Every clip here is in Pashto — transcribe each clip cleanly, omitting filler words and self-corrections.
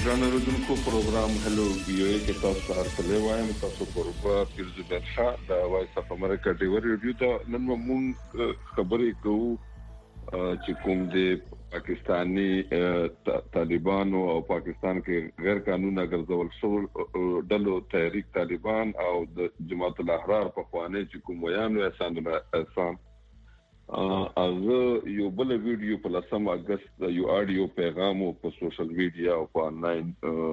ګرانو اوریدونکو پروګرام هلو ویو کې تاسو ته هرکلی وایم. تاسو پروا پیر زبیر شاه د وایس اف امریکا ډیور ریډیو ته نن موږ خبرې کوو چې کوم د پاکستانی طالبانو او پاکستان کې غیر قانوني ګرځول شوی ډلو تحریک طالبان او د جماعت الاحرار په خوانه چې کوم ویانو احسان هغه یو بل ویډیو په 10 اگست یو آډیو پیغام په سوشل میډیا او په آنلاین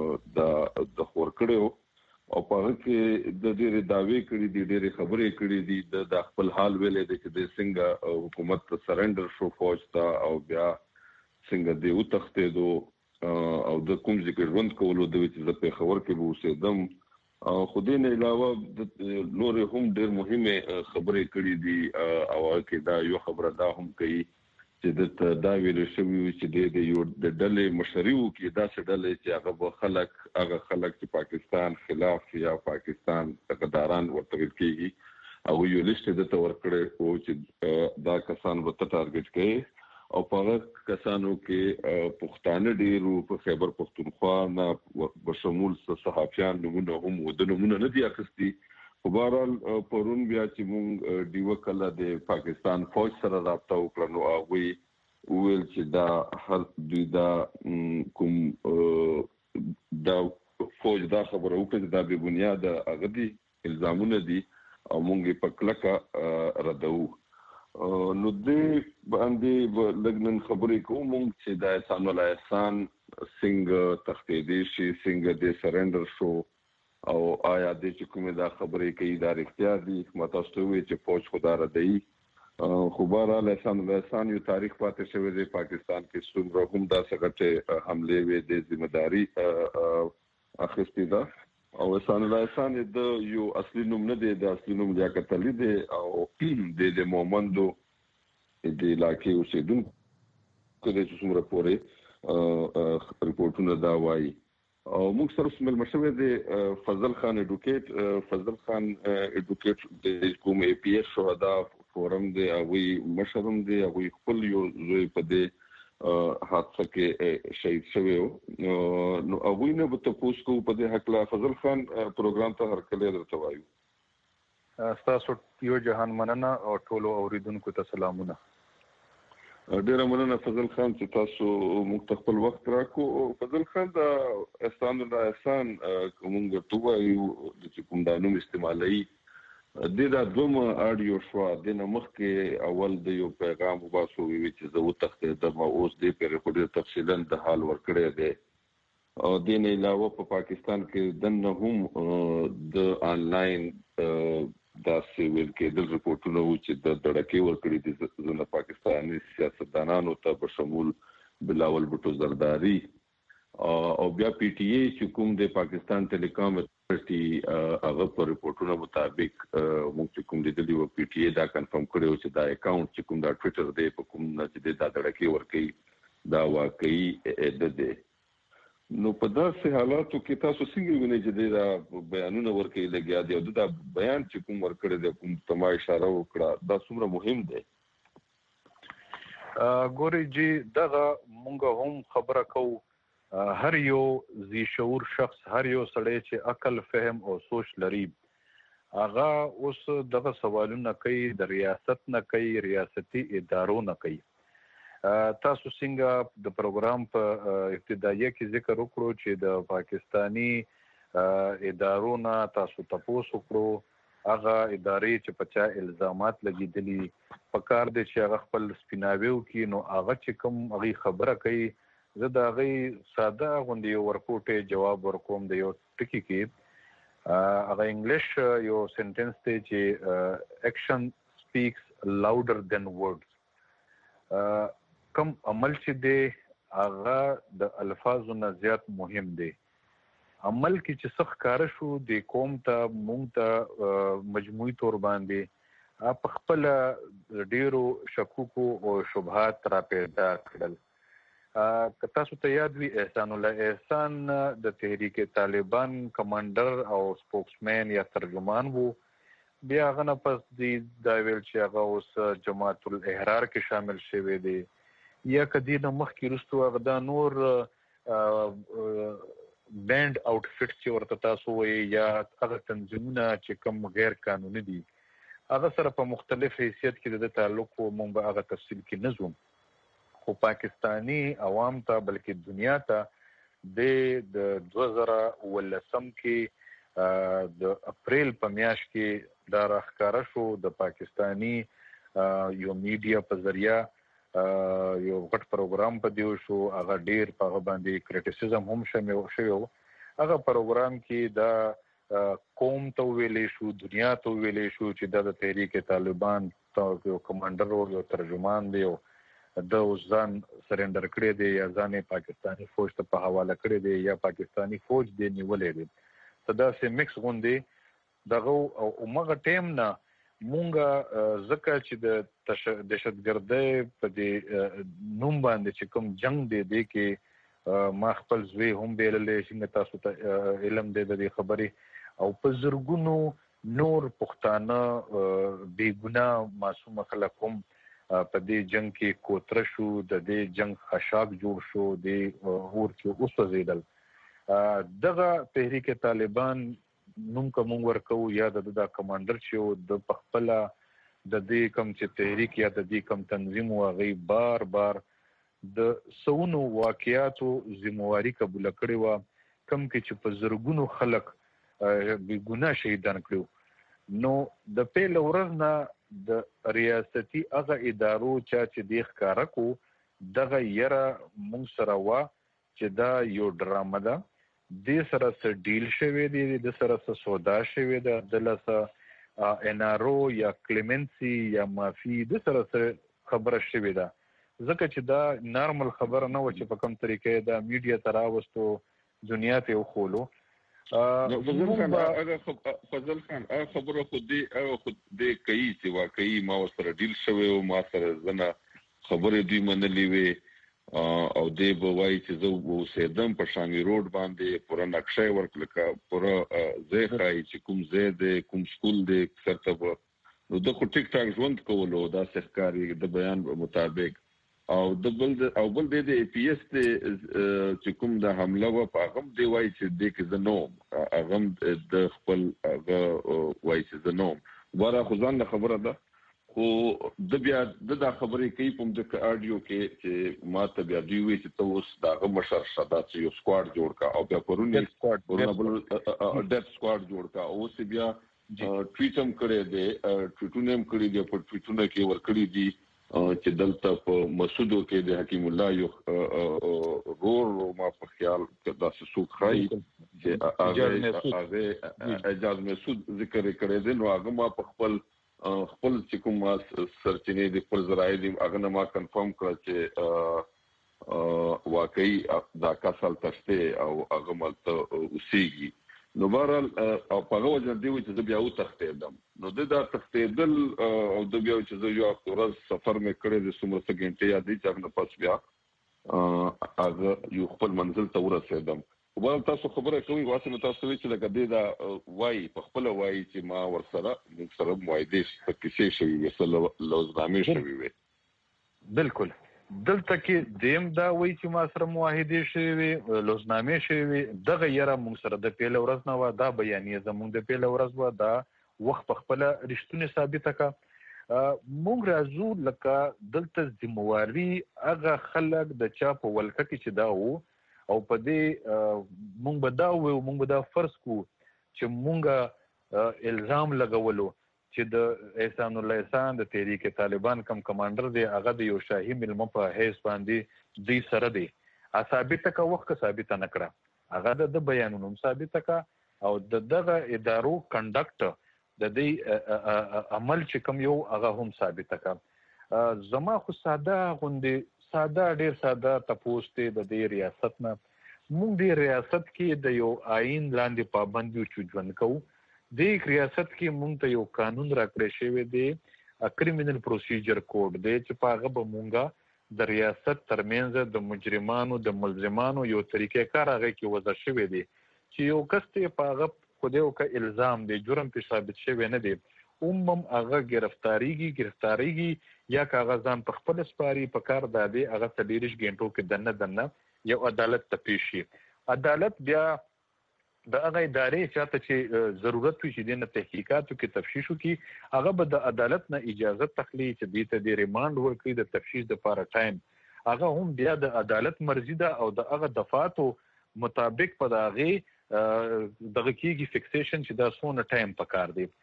د خور کړو او په هغه کې د ډېرې داوی کړې دي ډېرې خبرې کړې دي د خپل حال ویلې د چې د څنګه حکومت ته سرندر شو فوج ته او بیا څنګه دی او تختیدو او د کوم ذکر ژوند کولو د چې د خبر کې وو سیدم خو دې نه علاوه د نور هم ډېر مهمه خبرې کړې دي او کې دا یو خبره دا هم کوي چې دا ویل شوی چې د یو د ډلې مشریو کې دا څه ډلې چې هغه خلک چې پاکستان خلاف یا پاکستان تقداران ورته کېږي او یو لیست د تور کړي او چې دا کسان وته ټارګټ کړي او په هغه کسانو کې پښتانه ډیرو په خیبر پختونخوا نه بشمول صحافیان نمونه هم ودنمونه نه دي اخستي په بهرحال پرون بیا چې مونږ دیو کله د پاکستان فوج سره رابطه وکړو نو هغه ویل چې دا هر دوی دا کوم دا فوج دا خبره وکړه دا به بنیاد هغه دي الزامونه دي او مونږ په کلکه ردو نو دې باندې لګنن خبرې کوم چې دا احسان الله احسان څنګه تختیدي شي څنګه دې سرندر شو او آیا دې چې کومه دا خبرې کوي دا اختیار دي متاسو وي چې فوج خدا را دی خو بهرحال احسان الله احسان یو تاریخ پاتې شوی دی پاکستان کې څومره هم دا څنګه حمله وي د ذمہداري اخیستې ده او احسان الله احسان د یو اصلي نوم نه دی د اصلي نوم لیاقت علي دی او د مومندو د علاقې اوسیدونکو د څومره پورې ریپورتونه دا وایي او موږ سره سمل مشوي د فضل خان اډوکیټ د کوم ای پی ایس شهدا فورم دی او مشرم دی او خپل یو زوی په دې حادثه کې شهید شوی نو هغه نه به تاسو کو په دې حق لا فضل خان پروګرام ته هرکلی درته وایو تاسو یو جهان مننه او ټولو اوریدونکو ته سلامونه ډیره مننه فضل خان چې تاسو موږ خپل وخت راکو فضل خان دا احسان الله احسان کومه توایو چې کوم دا نوم استعمالي دا دومره آډیو شو د نمخ کې اول د یو پیغام وباسو وی چې زه وتخته د اوس د پر خوري تفصیلا د حال ورکړی دی او د نه علاوه په پاکستان کې دنه هم د آنلاین دا سیویل کې د ریپورتونو چې د دړکې ورکړي دي زونه پاکستاني سیاستدانانو ته په شمول بلاول بټو زرداری او بیا پی ټی ای چې کوم د پاکستان ټیلیکام اتھارټي هغه په ریپورتونو مطابق موږ کوم د دلی او پی ټی ای دا کنفرم کړو چې دا اکاونټ چې کوم دا ټوئیټر دی په کوم نه چې دا دړکې ورکړي دا واقعي د دې نو په داسې حالاتو کې تاسو څنګه وینئ چې دا بیانونه ورکړي لګیا دي او دا بیان چې کوم ورکړي د کوم تما اشاره وکړه دا څومره مهم دی ګوري جی دغه مونږ هم خبره کوو هر یو ذی شعور شخص هر یو سړی چې عقل فهم او سوچ لري هغه اوس دغه سوالونه کوي د ریاست نه کوي ریاستي ادارو نه کوي تاسو څنګه د پروګرام په ابتدایي کې ذکر وکړو چې د پاکستانی ادارو نه تاسو تاسو وکړو هغه ادارې چې په چا الزامات لګیدلي پکار دي چې هغه خپل سپیناویو کې نو هغه چې کوم هغه خبره کوي زه دا غي ساده غونډي ورکوټه جواب ورکوم د یو ټکی کې هغه انګلیش یو سنټنس دی چې اکشن سپیکس لاودر دین ورډز کوم عمل چې دی هغه د الفاظو نه زیات مهم دی عمل کې چې څه ښکار شو د قوم ته مونږ ته مجموعي تور باندې په خپل ډیرو شکوکو او شبهات را پیدا کړل که تاسو ته یاد وي احسان الله احسان د تحریک طالبان کمانډر او سپوکسمین یا ترجمان وو بیا هغه نه پس دا ویل چې هغه اوس جماعت الاحرار کې شامل شوی دی یا کدی نه مخکې وروسته هغه دا نور بینډ آوټفټ چې ورته تاسو وایي یا هغه تنظیمونه چې کوم غیر قانوني دي هغه سره په مختلف حیثیت کې د تعلق مونږ به هغه تفصیل کې نه ځو خو پاکستانی عوام ته بلکې دنیا ته د 2019 کې د اپریل په میاشت کې دا راښکاره شو د پاکستانی یو میډیا په ذریعہ یو غټ پروګرام په دیو شو هغه ډیر په باندې کریټیسیزم هم شوی هغه پروګرام کې دا قوم ته ویلې شو دنیا ته ویلې شو چې د تحریک طالبان یو کمانډر او یو ترجمان دی د ځان سرندر کړی دی یا ځان پاکستانی فوج ته په حواله کړی دی یا پاکستانی فوج دی نیولې دی صدا سه مکس غونډې دغه او مغه ټیم نه مونږه زکه چې د دهشتګردۍ په دې نوم باندې چې کوم جنگ دی کې ما خپل زوی هم بیللې څنګه تاسو ته علم دی د خبرې او په زرګونو نور پښتانه بے ګناه معصوم خلک هم په دې جنگ کې کوتره شو د دې جنگ خشاک جوړ شو د اور کې اوس وزیدل دغه تحریک طالبان نوم کوم ورکو یا د کمانډر چې د پخپله د دې کم چې تحریک یا د دې کم تنظیم واغی بار د سونو واقعاتو ذمہواری قبول کړي وا کم کې چې په زرګونو خلک بے ګناه شهیدان کړو نو د پیل ورځ نه د ریاستي هغه ادارو چې د ښکارا کو دغه یره مونږ سره وا چې دا یو ډرامه ده د سره سره ډیل شوی دی د سره سره سودا شوی دی د لاسه ان ار او یا کلیمنسي یا مافي د سره سره خبره شوی ده ځکه چې دا نارمل خبره نه و چې په کوم طریقې دا میډیا تراوستو دنیا ته وخولو فضل خان خبره خود دې کوي چې واقعي ما سره ډیل شوی او ما سره زنه خبره دی منلې وي او دې به وایي چې زه اوسېدم په شامي روډ باندې پوره نقشه ورکړه پوره ځای ښایي چې کوم ځای دی کوم سکول دی سرته به نو د خو ټیک ټاک ژوند کولو داسې ښکاري د بیان مطابق او بل د ای پی ایس چې کوم د حمله و په هغه دی وایي چې دې کې زه نوم هغه د خپل هغه وایي چې زه نوم واره خو ځان خبره ده خو د بیا د خبرې کوي په د اډیو کې چې ما ته بیا دی وی چې اوس دا مشر شدا چې یو سکواډ جوړ کا او بیا پرونی ډیپ سکواډ جوړ کا اوس بیا ټویټ هم کړی دی ټویټونه هم کړی دی په ټویټونه کې ور کړی دی چې دلته په مسعودو کې د حکیم الله یو رور ما په خیال کې دا سوق خای چې اجازه مسعود ذکر کړی دی نو هغه ما په خپل چې کوم سرچینې د خپل ذرایع دي هغه نه ما کنفرم کړ چې واقعي دا کسل تشته او هغه ملته اوسېږي نو بهرحال او په هغه وجه دی چې بیا و تختیدم نو دا تختیدل او د بیا چې زه یو ورځ سفر مې کړی د څومره سګنټې یادې چې هغه پس بیا هغه یو خپل منزل ته ورسېدم وبال تاسو خبره کوي واسه تاسو چې لکه دې دا وای په خپل وای چې ما ورسره موعده کیسې شوی وسله لوزنامه شوی وي بالکل دلته کې دیم دا وای چې ما سره موعده شوی لوزنامه شوی دغه یره موږ سره د پیل ورځ نه و دا بیانیه زموږ د پیل ورځ و دا وخت په خپل رښتونه ثابته کا موږ راځو لکه دلته ذمہواری هغه خلک د چا په ولکه کې چې دا وو او په دې مونږ به دا وو مونږ به دا فرض کو چې مونږه الزام لګولو چې د احسان الله احسان د تحریک طالبان کم کمانډر دی هغه د یو شاهي ملمه په حیث باندې دی سره دی ثابته کا وخت ثابته نکړه هغه د بیانونو ثابته کا او دغه ادارو کنډکټ د دې عمل چې کوم یو هغه هم ثابته کا زما خو ساده غوندي ساده ډیر ساده تپوسته د دې ریاست نه موږ د ریاست کې د یو آئین لاندې پابندي چوجون کوو د ریاست کې موږ ته یو قانون راکړی شوی دی کریمینل پروسیجر کوډ دی چې په هغه به موږ د ریاست ترمنځ د مجرمانو د ملزمانو یو طریقې کار هغه کې وضع شوی دی چې یو کس ته په هغه خو دیو کا الزام دی جرم په ثابت شوی نه دی هغه گرفتاریږي یا کاغذان په خپل سپاری په کار دادي هغه 30 غنټو کې دنه یو عدالت ته پیش شي عدالت بیا د هغه ادارې چاته چې ضرورت وي چې د تحقیقاتو کې تفتیش وکړي هغه به د عدالت نه اجازه تخلي چې د ته د ریماند ورکړي د تفتیش لپاره ټایم هغه هم بیا د عدالت مرزي ده او د هغه دفعاتو مطابق په دغه دغه کېږي فکسیشن چې دا سونه ټایم پکار دی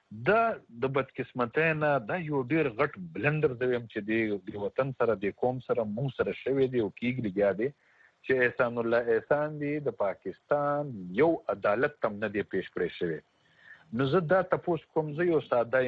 د بدقسمتۍ نه دا یو ډیر غټ بلندر دی چې د وطن سره د قوم سره مو سره شوی دی او کېږي لګیا دی چې احسان الله احسان دی د پاکستان یو عدالت تم نه دی پیش کړی شوی نو زه دا تاسو کوم زه یو ساده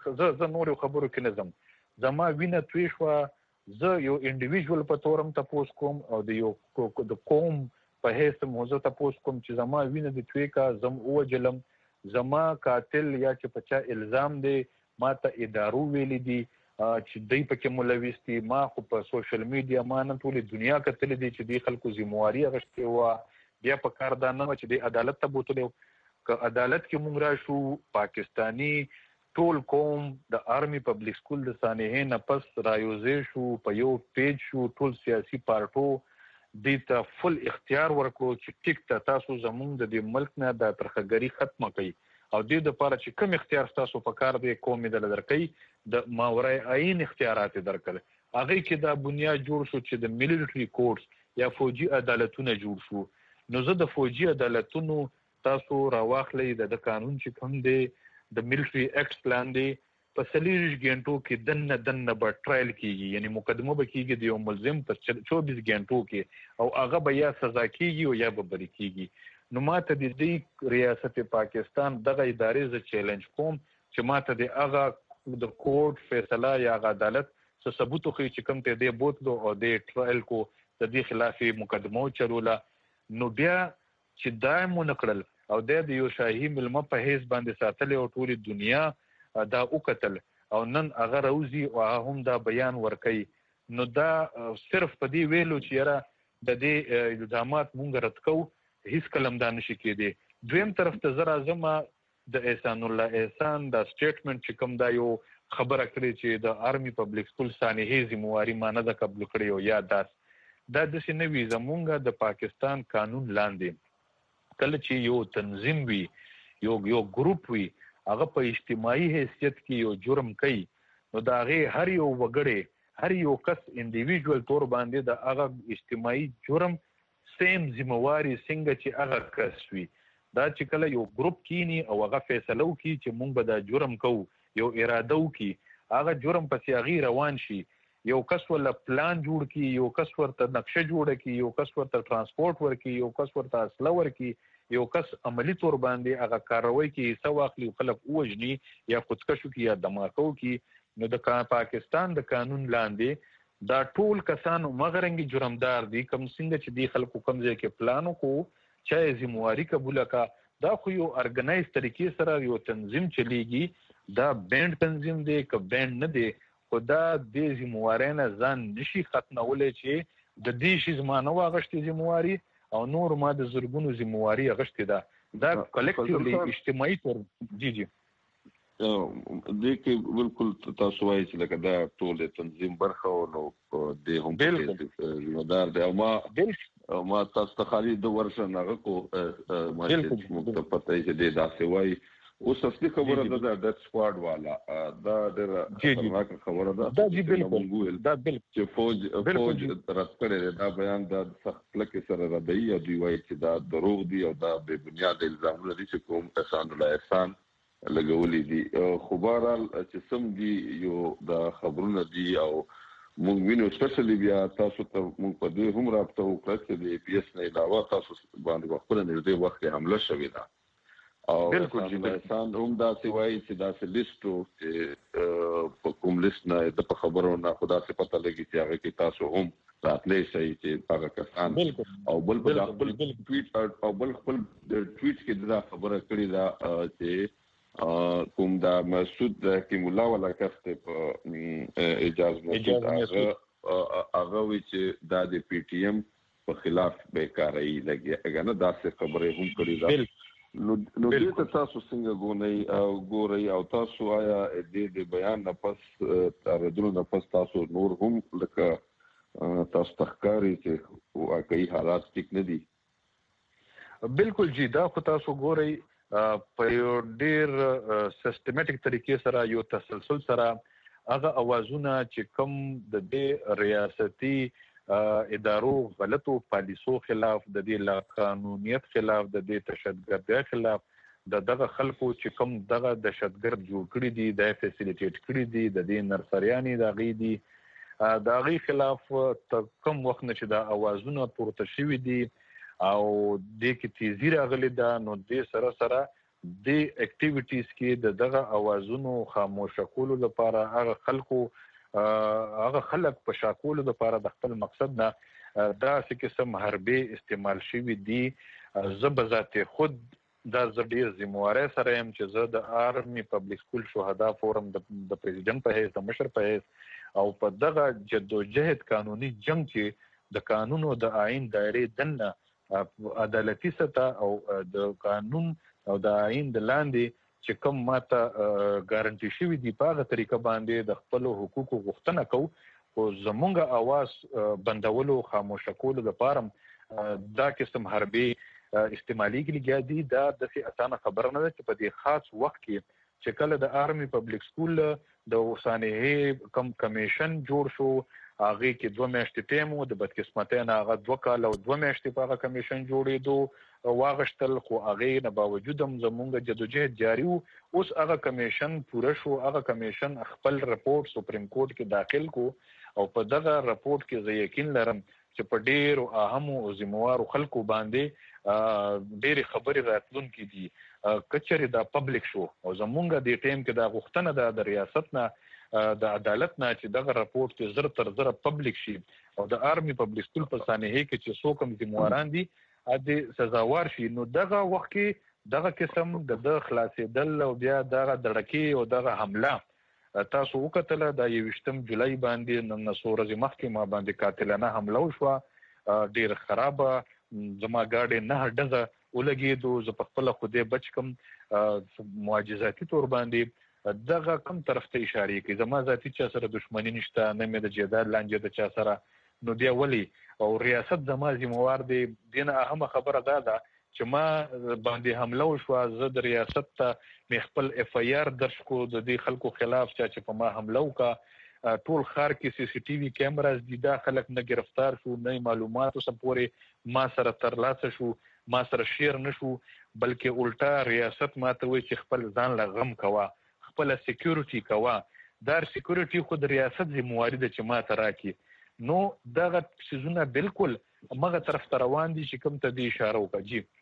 زه نور خبرو کې نظم زما وینه توی شو زه یو انډیویډوال په تورم تاسو کوم او د یو د قوم په هیڅ موضوع تاسو کوم چې زما وینه د توی کا زم او جلم زما قاتل یا چې پچا الزام دی ما ته ادارو ویلي دي چې دوی پکې ملوث دي ما خو په سوشل میډیا ما نه ټولې دنیا کتلې دي چې د خلکو ذمہواری اخیستې وه بیا په کار دا نه چې د عدالت ته بوتلو که عدالت کې مونږ راشو پاکستانی ټول قوم د آرمی پبلک سکول د سانحې نه پس رایوځې شو په یو پیج شو ټول سیاسي پارټو دې ته فل اختیار ورکړو چې ټیک ته تاسو زمونږ د ملک نه د ترخګری ختمه کړئ او دې لپاره چې کوم اختیار تاسو په کار دی قومي د لدرکې د ماورای عین اختیارات درکړل هغه کې دا بنیاد جوړ شو چې د ملټری کورټس یا فوجي عدالتونه جوړ شو نو زه د فوجي عدالتونو تاسو راواخلې د قانون چې کوم دی د ملټری اکټ پلان دی په 40 غنټو کې دنه به ټرایل کیږي یعنی مقدمه به کیږي د یو ملزم په 24 غنټو کې او هغه به یا سزا کیږي او یا به بری کیږي نو ماته د دې ریاست پاکستان دغه ادارې ز چیلنج کوم چې ماته د هغه د کورټ فیصله یا عدالت څه ثبوت خو چې کوم ته دی بوتلو او د ټرایل کو د دې خلاف مقدمه چلوله نو بیا چې دایمو نکړل او د یو شاهي ملمه په هیڅ باندې ساتل او ټول دنیا دا وکتل او نن هغه روزي او هم دا بیان ورکي نو دا صرف په دې ویلو چې را د دې الزامات مونږ رد کو هیڅ کلم دا نشي کېدی دویم طرف ته زرا زما د احسان الله احسان دا سټیټمنټ چې کوم دا یو خبره کړې چې د آرمی پبلک سکول سانحې ذمہواری مانه د قبول کړي او یا دا د سنوي زمونږ د پاکستان قانون لاندې کله چې یو تنظیم وي یو ګروپ وي هغه په اجتماعي حیثیت کې یو جرم کوي نو دا هغه هر یو وګړی هر یو کس انډیویډوال تور باندې د هغه اجتماعي جرم سیم ذمہواری څنګه چې هغه کس وي دا چې کله یو ګروپ کینی او هغه فیصله وکړي چې مونږ به دا جرم کوو یو اراده وکړي هغه جرم پسې هغه روان شي یو کس ولا پلان جوړ کړي یو کس ورته نقشه جوړ کړي یو کس ورته ترانسپورت ورکړي یو کس ورته اسلحه ورکړي یو کس عملی تور باندې هغه کاروي کې حصہ واخلي او خلک وژني یا خودکشو کې یا دماکو کې نو د پاکستان د قانون لاندې دا ټول کسان مغرنګي جرمدار دي کم څنګه چې دی خلکو کم ځای کې پلانو کو چې ذمہواری قبول کا دا خو یو ارګنایز طریقې سره یو تنظیم چلیږي دا بند تنظیم دی که بند نه دی خدا د ذمہواری نه ځان نشي ختمولای چې د دې شی زمانه واغشتي ذمہواری او نور ما د زرګونو ذمہواری اغشتي دا کلیکټیولی اجتماعي تور جی دې کې بالکل تاسو وایي چې لکه دا ټول تنظیم برخه او نو د هم ذمہدار دی او ما تاسو ته خالي د ورشه نه کو ما چې موږ پته یې چې دا سوي اوس اصلي خبره ده د سکواډ والا دا ډېر خبره ده دا جی بالکل دا بالکل چې فوج رد کړي دا بیان د سخت لکه سره ردی او دی وایي چې دا دروغ دی او دا بے بنیاد الزامونه دي چې کوم احسان الله احسان لګولې دي خو بهرحال چې سم دي یو دا خبرونه دي او مونږ وینو سپیشلی بیا تاسو ته مونږ په دې هم رابطه وکړه چې د پی اس نه علاوه تاسو باندې خپل نږدې وخت حمله شوې ده او انسان هم دا سی وایي چې دا سه لیستو چې په کوم لیست نه د په خبرو نه خدا څخه پته لګي چې هغه کې تاسو هم راتلې شي چې هغه کسان او بل خپل ټویټ او بل خپل ټویټ کې دا خبره کړې ده چې کوم دا مسعود حکیم الله ولا کفته په اجازه هغه وی چې دا د پی ټی ایم په خلاف بیکاري لګي اګه نه دا څه خبره هم کړې ده نو دې ته تاسو څنګه ګورئ او تاسو آیا د بیان نه پس تردونو نه پس تاسو نور هم لکه تاسو تخکاری چې واقعي حالات ټیک نه دي بالکل جی دا خو تاسو ګورئ په یو ډیر سیستماتیک طریقې سره یو تسلسل سره هغه اوازونه چې کوم د دې ریاستي ادارو غلطو پالیسو خلاف، د دې قانونیت خلاف، د دې تشدد خلاف، دغه خلکو چې کوم دغه دهشتګرد جوړ کړي دي، د فیسیلیټیټ کړي دي، د دې نرسریانې د غي دي، د غي خلاف کوم وخت نه چې د اوازونه پورته شوي دي او د کې تیزی راغلي ده، نو د سره د اکټیویټیز کې دغه اوازونو خاموش کولو لپاره هغه خلک په شاکولو لپاره د خپل مقصد نه دا څه قسم حربې استعمال شوي دي. زه به ذات خود دا ډیر ذمہوارۍ سره يم چې زه د آرمي پبلک سکول شهدا فورم د پریزیډنټ په حیث، د مشر په حیث او په دغه جدوجهد قانوني جنگ کې د قانون او د آئین دایرې دننه عدالتي سطح او د قانون او د آئین د لاندې چې کوم ماته ګارانټي شوي دي په هغه طریقه باندې د خپل حقوقو غوښتنه کوو. خو زمونږ اواز بندولو خاموش کولو لپاره دا قسم حربې استعمالي کې دي. دا د اسانه خبره نه ده چې په دې خاص وخت کې چې کله د آرمي پبلک سکول د وسانه کم کمیشن جوړ شو، هغه کې 2 میاشتې ټیم وو، د بدقسمتۍ نه هغه 2 کال او 2 میاشتې په هغه کمیشن جوړېدو واغشتل، خو هغه نه باوجود هم زمونږ جدوجهد جاری وو. اوس هغه کمیشن پوره شو، هغه کمیشن خپل رپورټ سپریم کورټ کې داخل کو او په دغه رپورټ کې زه یقین لرم چې په ډیرو اهمو او ذمہوارو خلکو باندې ډېرې خبرې راتلونکي دي. کچرې دا پبلک شو او زمونږ د ټیم کې دا غوښتنه ده د ریاست نه، د عدالت نه، چې دغه رپورټ کې زر تر زر پبلک شي او د آرمي پبلک سکول په سانحه کې چې څوک هم ذمہواران دي د سزاوار شي. نو دغه وخت کې دغه قسم د خلاصېدل او بیا دغه دړکې او دغه حمله تاسو وکتله د 21 جولای باندې نن څو ورځې مخکې ما باندې قاتلانه حمله وشوه، ډیر خرابه، زما ګاډي 9 ډزه ولګېدو، زه په خپل خوده بچ کم معجزاتي تور باندې دغه کم طرف ته اشاره کوي. زما ذاتی چا سره دښمنی نشته، نه مې د جیداد لانجه د چا سره، نو بیا ولی او ریاست زما ذمہوار دی. دینه اهمه خبره ده چې ما باندې حمله وشوه، زه د ریاست ته مې خپل اف ای آر درج کو د دې خلکو خلاف چې په ما حمله وکړه. ټول ښار کې سی سی ټي وي کیمراز دي، دا خلک نه گرفتار شو، نه معلوماتو سپورې ما سره ترلاسه شو، ما سره شیر نشو، بلکې الټا ریاست ما ته وایي چې خپل ځان له غم کوه، خپل سکیورټي کوه. دا سکیورټي خو د ریاست ذمہواري ده چې ما ته راکړي. نو دغه سيزونه بالکل مغه طرف ته روان دي چې کوم ته دی اشاره وکړي. جی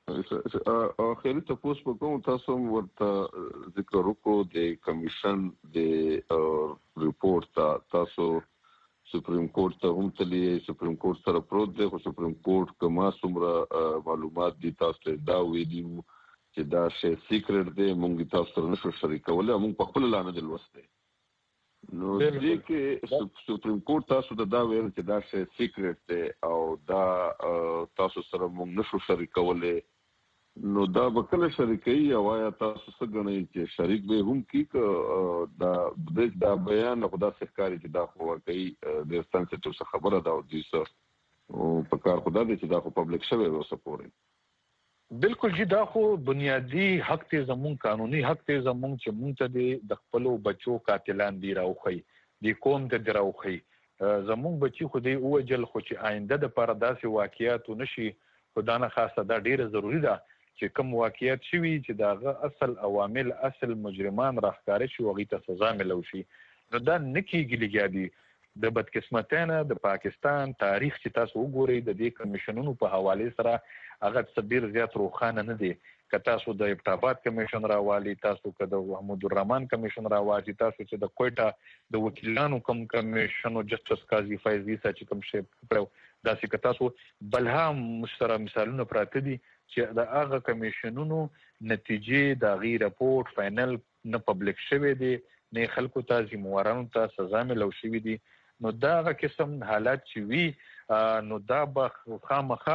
اخیری تاسو په کوم تاسو ورته ذکر وکړو د کمیشن د ریپورت تاسو سپریم کورټ ته هم تللی، سپریم کورټ سره پروت دی، خو سپریم کورټ کما څومره معلومات دي تاسو ته دا ویلي چې دا شی سیکرټ دی، موږ تاسو سره نشو شریکولی، موږ په خپل لاندې د لوسته. نو دې کې سپریم کورټ تاسو ته دا ویل چې دا شی سیکرټ دی او دا تاسو سره موږ نشو شریکولی، نو دا به کله شریکي او یا تاسو څه ګڼئ چې شریک به هم کی دا بیان خدا سرکاري چې دا خو واقعي د سنسټیو څه خبره ده او د څه او په کار خدا دې چې دا خو پبلک شوی و سپوري. بالکل جی، دا خو بنیادی حق ته زمون قانوني حق ته زمون چې مونږ ته د خپل بچو قاتلان دی راوخی، د قوم ته راوخی، زمون بچي خو دې اوجل، خو چې آینده د پر داسې واقعیات نشي خدانه خاصه دا ډیره ضروری ده چې کوم واقعیت شوي چې داغه اصل عوامل اصل مجرمان راخکاره شي او غي ته سزا ملو شي. نو دا نکیږي لګیادي د بدقسمتانه د پاکستان تاریخ چې تاسو وګورئ د دې کمیشنونو په حواله سره هغه صبر زیات روخانه نه دي. که تاسو د ابټاباد کمیشن راوالي، تاسو که د محمود الرحمن کمیشن راوالي، تاسو چې د کوټه د وکیلانو کم کمیشن او جسټس قاضي فیض عیسی چې کوم شی پرو داسې که تاسو بلها مشترک مثالونه پراته دي چې د هغه کمیشنونو نتیجې د غي رپورټ فائنل نه پبلک شوی دي، نه خلکو ته ذمہوارانو ته سزا ملو شوی دي. نو دا هغه قسم حالات چې وی نو دا به خامخا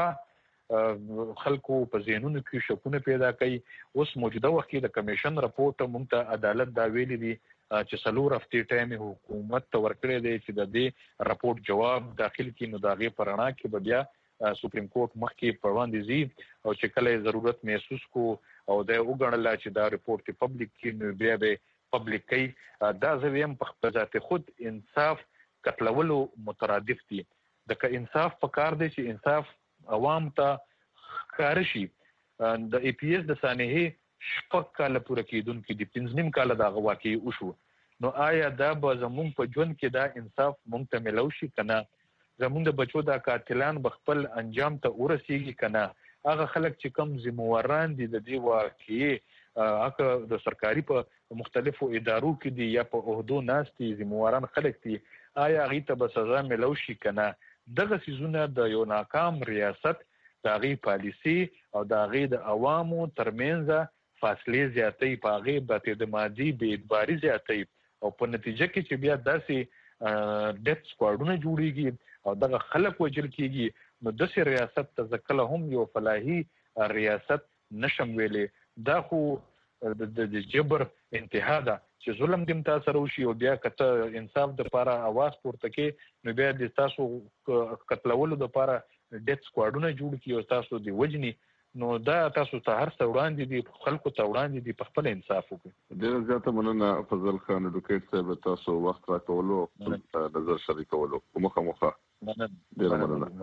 خلکو په ذهنونو کې شکونه پیدا کوي. اوس موجوده وخت کې د کمیشن رپورټ مونږ ته عدالت دا ویلي دي چې 4 هفتې ټایم حکومت ته ورکړی دی چې د دې رپورټ جواب داخل کړي، نو دا غي پرانا کې به بیا سپریم کورټ مخکې په وړاندې زی او چې کله ضرورت محسوس کو او د وګڼل چې دا ریپورت پبلک کې نو بیا به پبلک کې دا زویم په خپل ذات خود انصاف کتلولو مترادف دي د انصاف په کار دی چې انصاف عوام ته کار شي د ای پی ایس د سانحه شپږ کال پوره کېدونکو د 15 کال د واقعي وشو نو آیا دا به زموږ په ژوند کې دا انصاف مونږ ته ملو شي کنه زموږ د بچو د قاتلان بخپل انجام ته ورسیږي کنه هغه خلک چې کم ذمہواران دي د دې واقعي هغه د سرکاري په مختلفو ادارو کې دي یا په عہدو ناستي ذمہواران خلک دي آیا هغه ته به سزا ملو شي کنه دغه سيزونه د یو ناکام ریاست د غي پالیسی او د غي د عوامو ترمنځ فاصله زیاتې پاغه به د مادي به اعتباري زیاتې او په نتیجه کې چې بیا داسې ډیث سکواډونه جوړیږي او دغه خلک وجل کیږي نو د سر ریاست ته ځکه هم یو فلاحي ریاست نشم ویلې دا خو د جبر انتها ده چې ظلم دم تاثر وشي او بیا کته انصاف د لپاره आवाज پورته کې نو بیا د تاسو قتلولو د لپاره ډیث سکواډونه جوړ کی او تاسو دی وجني نو دا تاسو ته هر څه وړاندې دي خلکو ته وړاندې دي په خپل انصاف وکړي ډېر زیاته مننه فضل خان اډوکیټ صاحب تاسو وخت راکولو نظر شریکولو مخه ډېر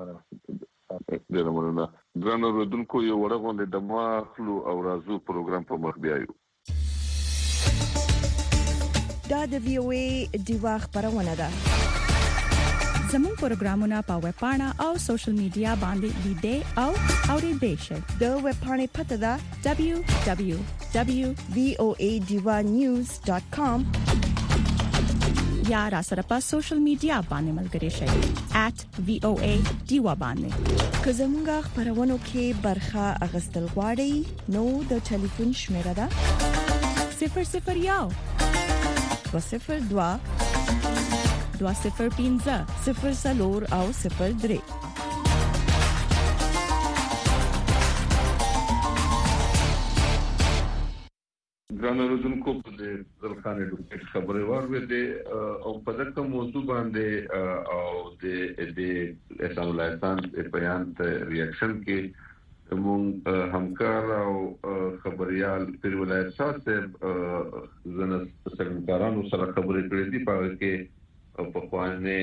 مننه ګرانو اوریدونکو یو ورغونډه د ماخلو او رازو پروګرام په مخ بیايو دا د وی او ای دیوا خبرونه ده زموږ پروګرامونه په ویب پاڼه او سوشل میډیا باندې لیدئ او اوریدئ شئ د ویب پاڼې پته ده www.voanews.com یا را سره په سوشل میډیا باندې ملګري شئ @voa باندې که زموږ خبرونه کې برخه اغستل غواړئ نو د ټلیفون شمیره ده 001 205 00 او 03 ګرانو اوریدونکو په دې ځلخانه ډوکټ خبرې ورغلې او په دغه موضوع باندې او د اسلام لایسان بیان ته ریاکشن کې موږ همکار او خبريال پر ولایت سره زنه سرکارانو سره خبرې کړې دي په کې په خوانه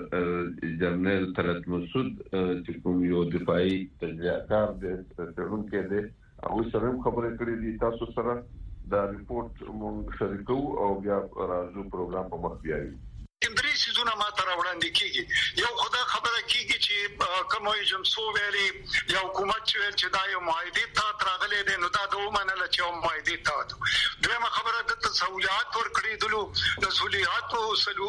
جنرال طلعت مسعود چې کوم یو دفاعي تجزیه‌کار د تړون کې ده او سره خبرې کړې دي تاسو سره دا ریپورت مونږ شریکو او بیا راځو پروګرام په مخ بیایو درې سيزونه ما تر وړاندې کیږي یو خدا خبره کیږي چې کومه جمسو ویلي یا حکومت ویل چې دا یو معاهده ته ترغلې ده نو دا دوه منل چې یو معاهده ته دویمه خبره د سہولیات ورکړي دلو د سہولیات خو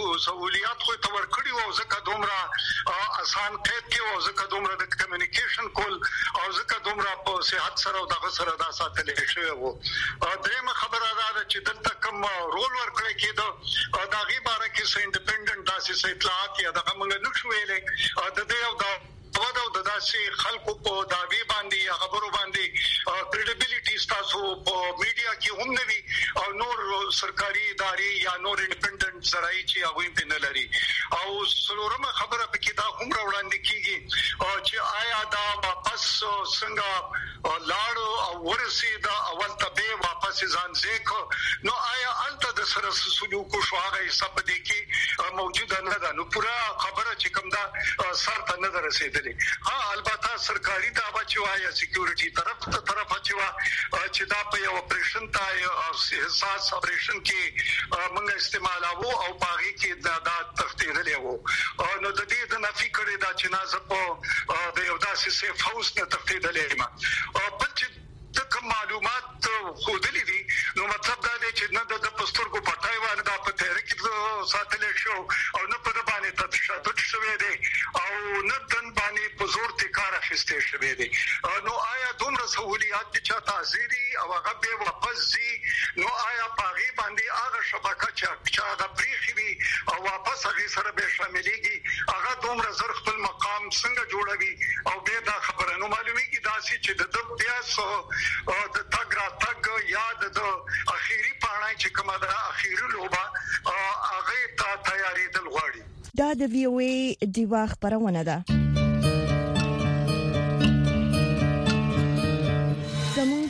تور کړي او ځکه دومره آسان قید کې او ځکه دومره د کمیونیکیشن کول او ځکه دومره په صحت سره او دغه سره دا ساتل شوی وو درېمه خبره دا چې دلته کوم رول ورکړي کېده دا غي باره کې انډیپندنت داسې اطلاعات یا دغه موږ نه شو ویلې د دې او دا د داسې خلکو په داوی باندې یا خبرو باندې کریډیبিলিټي تاسو په میډیا کې هم نوي او نور سرکاري ادارې یا نور انډیپندنت سرای چې هغه په نه لري او څلورمه خبره په کې دا هم وړاندې کیږي چې آیا دا واپس څنګه لاړ او ورسید اول ته واپس ځان ځکه نو آیا الته د سره سلوک شو هغه حساب دي کې موجوده نه ده نو پورا خبره چې کوم دا سر ته نه رسیدلې البته سرکاري دعوا چې وايي سکیورټي طرف چې دا په یو اپریشن ته حساس اپریشن کې موږ استعمالو او باغی کې دا تفتیدلې وو نو د دې د نفي کړي دا چې نازه په د یو داسې سیف هاوس نه تفتیدلې ما بل چې د معلومات خودلې دي نو مطلب دا دی چې نه د پستر کو پټای وانه دا په تیر کې ساتل شو او نه په باندې تشدد شوی دی او نه دن باندې په زور تکار اخیسته شوی دی نو آیا دومره سہولیات چې تاثیري او هغه به واپس زی نو آیا پاغي باندې هغه شبکه چې هغه بریخي وي او واپس هغه سره به شاملېږي هغه دومره زر خپل مقام څنګه جوړوي او به دا خبره نو معلومیږي دا چې د بیا د تګ یاد د اخیری پاڼه چې کومه ده اخیری لوبه هغه ته تیاری دل غواړي دا د وی او ای دیوا خبرونه ده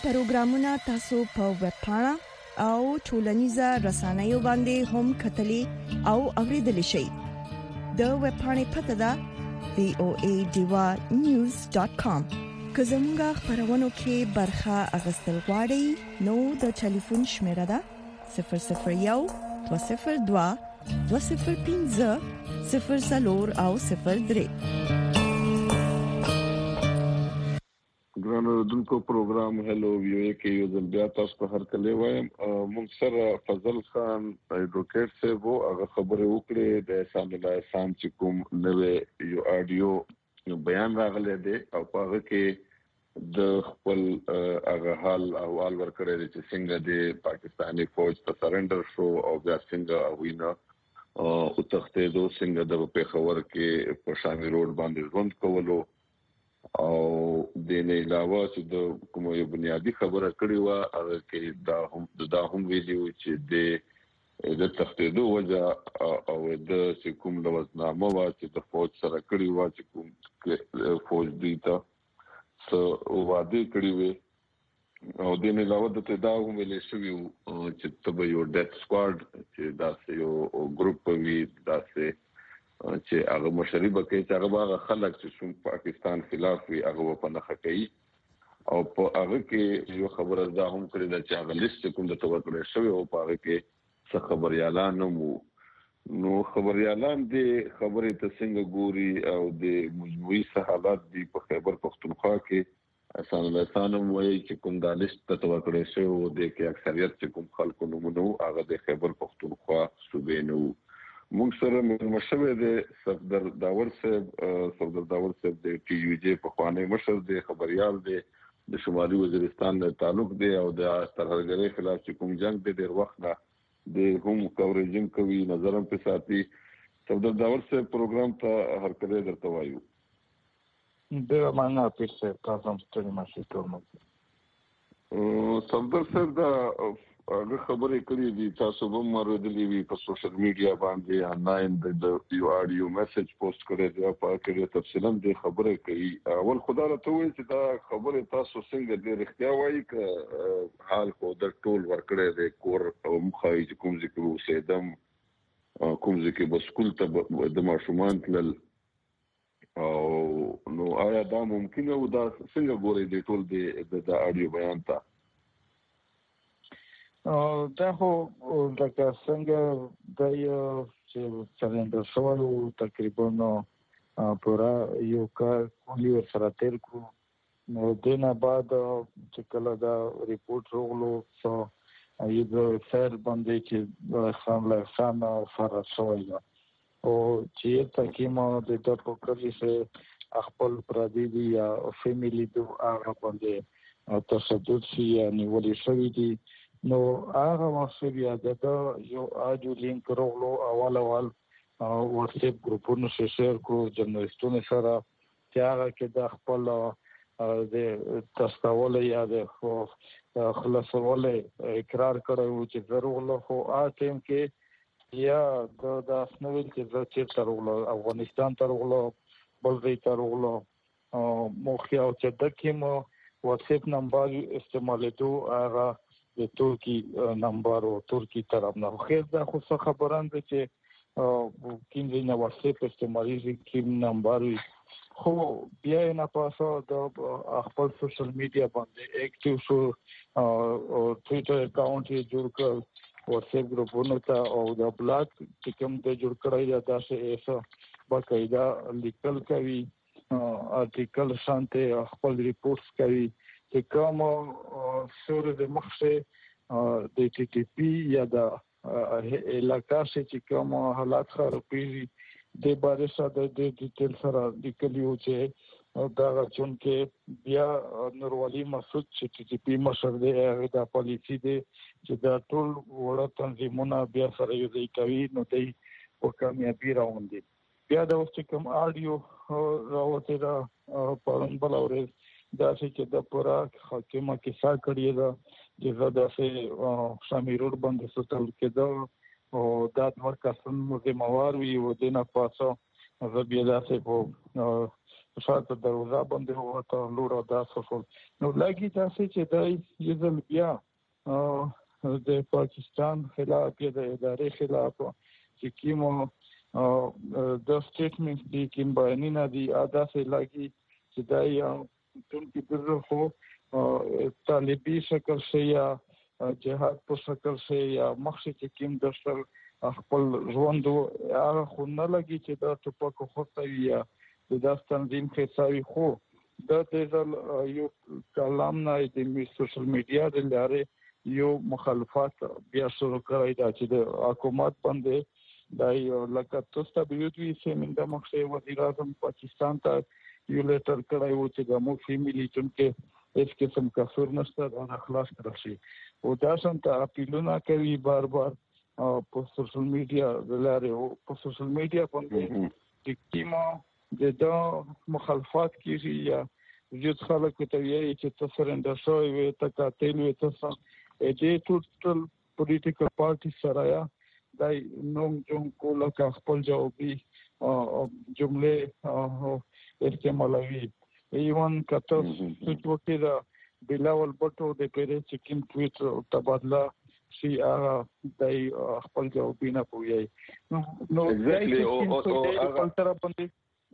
پروګرامونه تاسو په ویب پاڼه او ټولنیزه رسنیو باندې هم کتلې او اوریدلې شئ. د ویب پاڼې پته ده voadiva.news.com. که زموږه خبرونه کې برخه اغستل غواړئ نو د ټلیفون شمیره ده 001 202 205 00 او 03. ګرانو دونکو پروګرام هلو ویو کې یو ځل بیا تاسو ته هر کله وایم. موږ سره فضل خان ایډوکیټ صاحب هغه خبره وکړه د احسان الله احسان چې کوم نوې یو اډیو بیان راغلی دی او هغه کې د خپل هغه حال احوال ورکړی دی چې څنګه د پاکستاني فوج ته سرندر شو او بیا څنګه وینا او تختیدو څنګه د پیښور کې په شامي روډ باندې ژوند کولو او د نه علاوه چې د کومه یو بنیادی خبره کړې و هغه کې دا هم ویلو چې د تختیدو وجه او د کوم لوزنامه وا چې د فوج سره کړی و چې کوم فوج دی ته سو وعده کړی وي او د نه علاوه د دا هم ویل شوی چې تبه یو ډیث سکواډ چې داسې یو ګروپ وي داسې چې هغه مشربه کوي چې هغه خلک چې پاکستان خلاف وي هغه په نخښه کوي او په هغه کې یو خبره ده هم کړی چې هغه لیست کوم د توګه شوی او په هغه کې څه خبريالان نو خبريالان دي خبرې ته څنګه ګوري او د مجموعي حالات دی په خیبر پختونخوا کې احسان الله احسان وایي چې کوم د لیست ته توګه شوی او د کې اکثریت چې کوم خلکو نومونه هغه د خیبر پختونخوا صوبې نو موږ سره مشوي د صفدر داور صاحب د ټي یو جی په خوانې مشر د خبريال دی د شمالي وزیرستان له تعلق دی او د ترهګرۍ خلاف چې کوم جنگ دی ډیر وخت نه د هم کوریجنګ کوي نظرم په ساتي صفدر داور صاحب پروګرام ته هر کله درته وایو د معنا پیسه تاسو ستړي ماشي ټول صفدر صاحب دا هغه خبرې کړې دي تاسو هم مرودلې وي په سوشل میډیا باندې آنلاین د یو اډیو میسج پوسټ کړی دی په کې تفصیلا د خبرې کوي اول خدای ته وایي چې دا خبرې تاسو څنګه د اختیا وایي ک حال کو د ټول ورکړی دی کور او مخای کوم ذکر وسیدم کوم ذکر بسکول ته د ماشومان تل او نو آیا دا ممکن او دا څنګه ګوري دی ټول د اډیو بیان ته دا خو لکه څنګه د چې سرندر شوو تقریبا پورا یو کار کولی سره تیر کو نو دینه بعد چې کله دا ریپورت وغلو سو ایو سر باندې چې خام له خام فرض شوی او چې تکیمو د ټکو کوي چې خپل پردي دی یا فیملی دو هغه باندې تشدد شي یعنی ولې شوی دی نو هغه مسولیه ده یو اډیو لینک راغلو اول واتساپ ګروپونو شیر کو جرنالستونو سره چې هغه کې د خپل د تاسو یا د خلاصول اقرار کړو چې ضرورله خو اټیم کې یا د اسنویل چې ترغلو افغانستان ترغلو بلځي ترغلو مخیا او چې دکې مو واتساپ نمبر استعمالېدو هغه د ترکی نمبر او ترکی طرف نه خیر دا خو خبران دي چې کیندې نه واتساپ استعمالي کیم نمبر خو بیا نه پاسو د خپل سوشل میډیا باندې اکټیو شو او ټوئیټر اکاونټ یې جوړ کړ واتساپ ګروپونو ته او د بلاګ چې کوم ته جوړ کړی دا څه ایسا باقاعده لیکل کوي آرټیکل شانته خپل ریپورتس کوي چې کوم سور د مخشه د ټي ټي پی یا د علاقې چې کوم حالات خرابېږي د باره سره د ډیټیل سره لیکلیو چې دا چې بیا نورولي مسعود چې ټي ټي پی مشر دی هغه د پالیسي دی چې دا ټول وړه تنظیمونه بیا سره یو ځای کوي نو دوی په کامیابی روان دي بیا د اوس کوم اډیو راوته دا پرون بل اورې دا چې د پورا حکومت کې څا کړی دا چې دا سه شامي روډ باندې ستل کېدو او دا د ورکاسن مو موار وی و دینه پاسو زبیدا سه په شاته دروازه باندې وته لور او داسه نو لګي تاسو چې دای یزل بیا د پاکستان خلاف د ادارې خلاف چې کیمو د سټیټمنټ دي کوم بیانونه دي ادا سه لګي چې دای ټول کې درو خو طالبي شکل شي یا جهاد په شکل شي یا مخکې چې کوم درشل خپل ژوند هغه خو نه لګي چې دا ټوپک خوښوي یا د تنظیم حسابي خو د یو کلام نه د سوشل میډیا د لارې یو مخالفت بیا شروع کړی دا چې د حکومت باندې دا یو لکه تاسو به یوځي چې د مخکې وزیر اعظم پاکستان ته یو لیټر کړی و چې د مو فیملی چې هیڅ قسم کفر نشته او خلاص کړی شي او دا څنګه اپیلونه کوي بار بار په سوشل میډیا د لارې او په سوشل میډیا باندې د کیما د مخالفت کیږي یا جوړ خلک ته یې چې تاسو رنده شوی وي ته کاتل وي تاسو دې ټول پولیټیکل پارټي سره یا دای نوم جون کوله کا خپل جوابي جمله استعمالوي ایوان کته څه دا بلاول بټو د پیری چې کوم ټویټ تبادله شي دای خپل جوابینه پوي نو ایگزیکټلی او تر باندې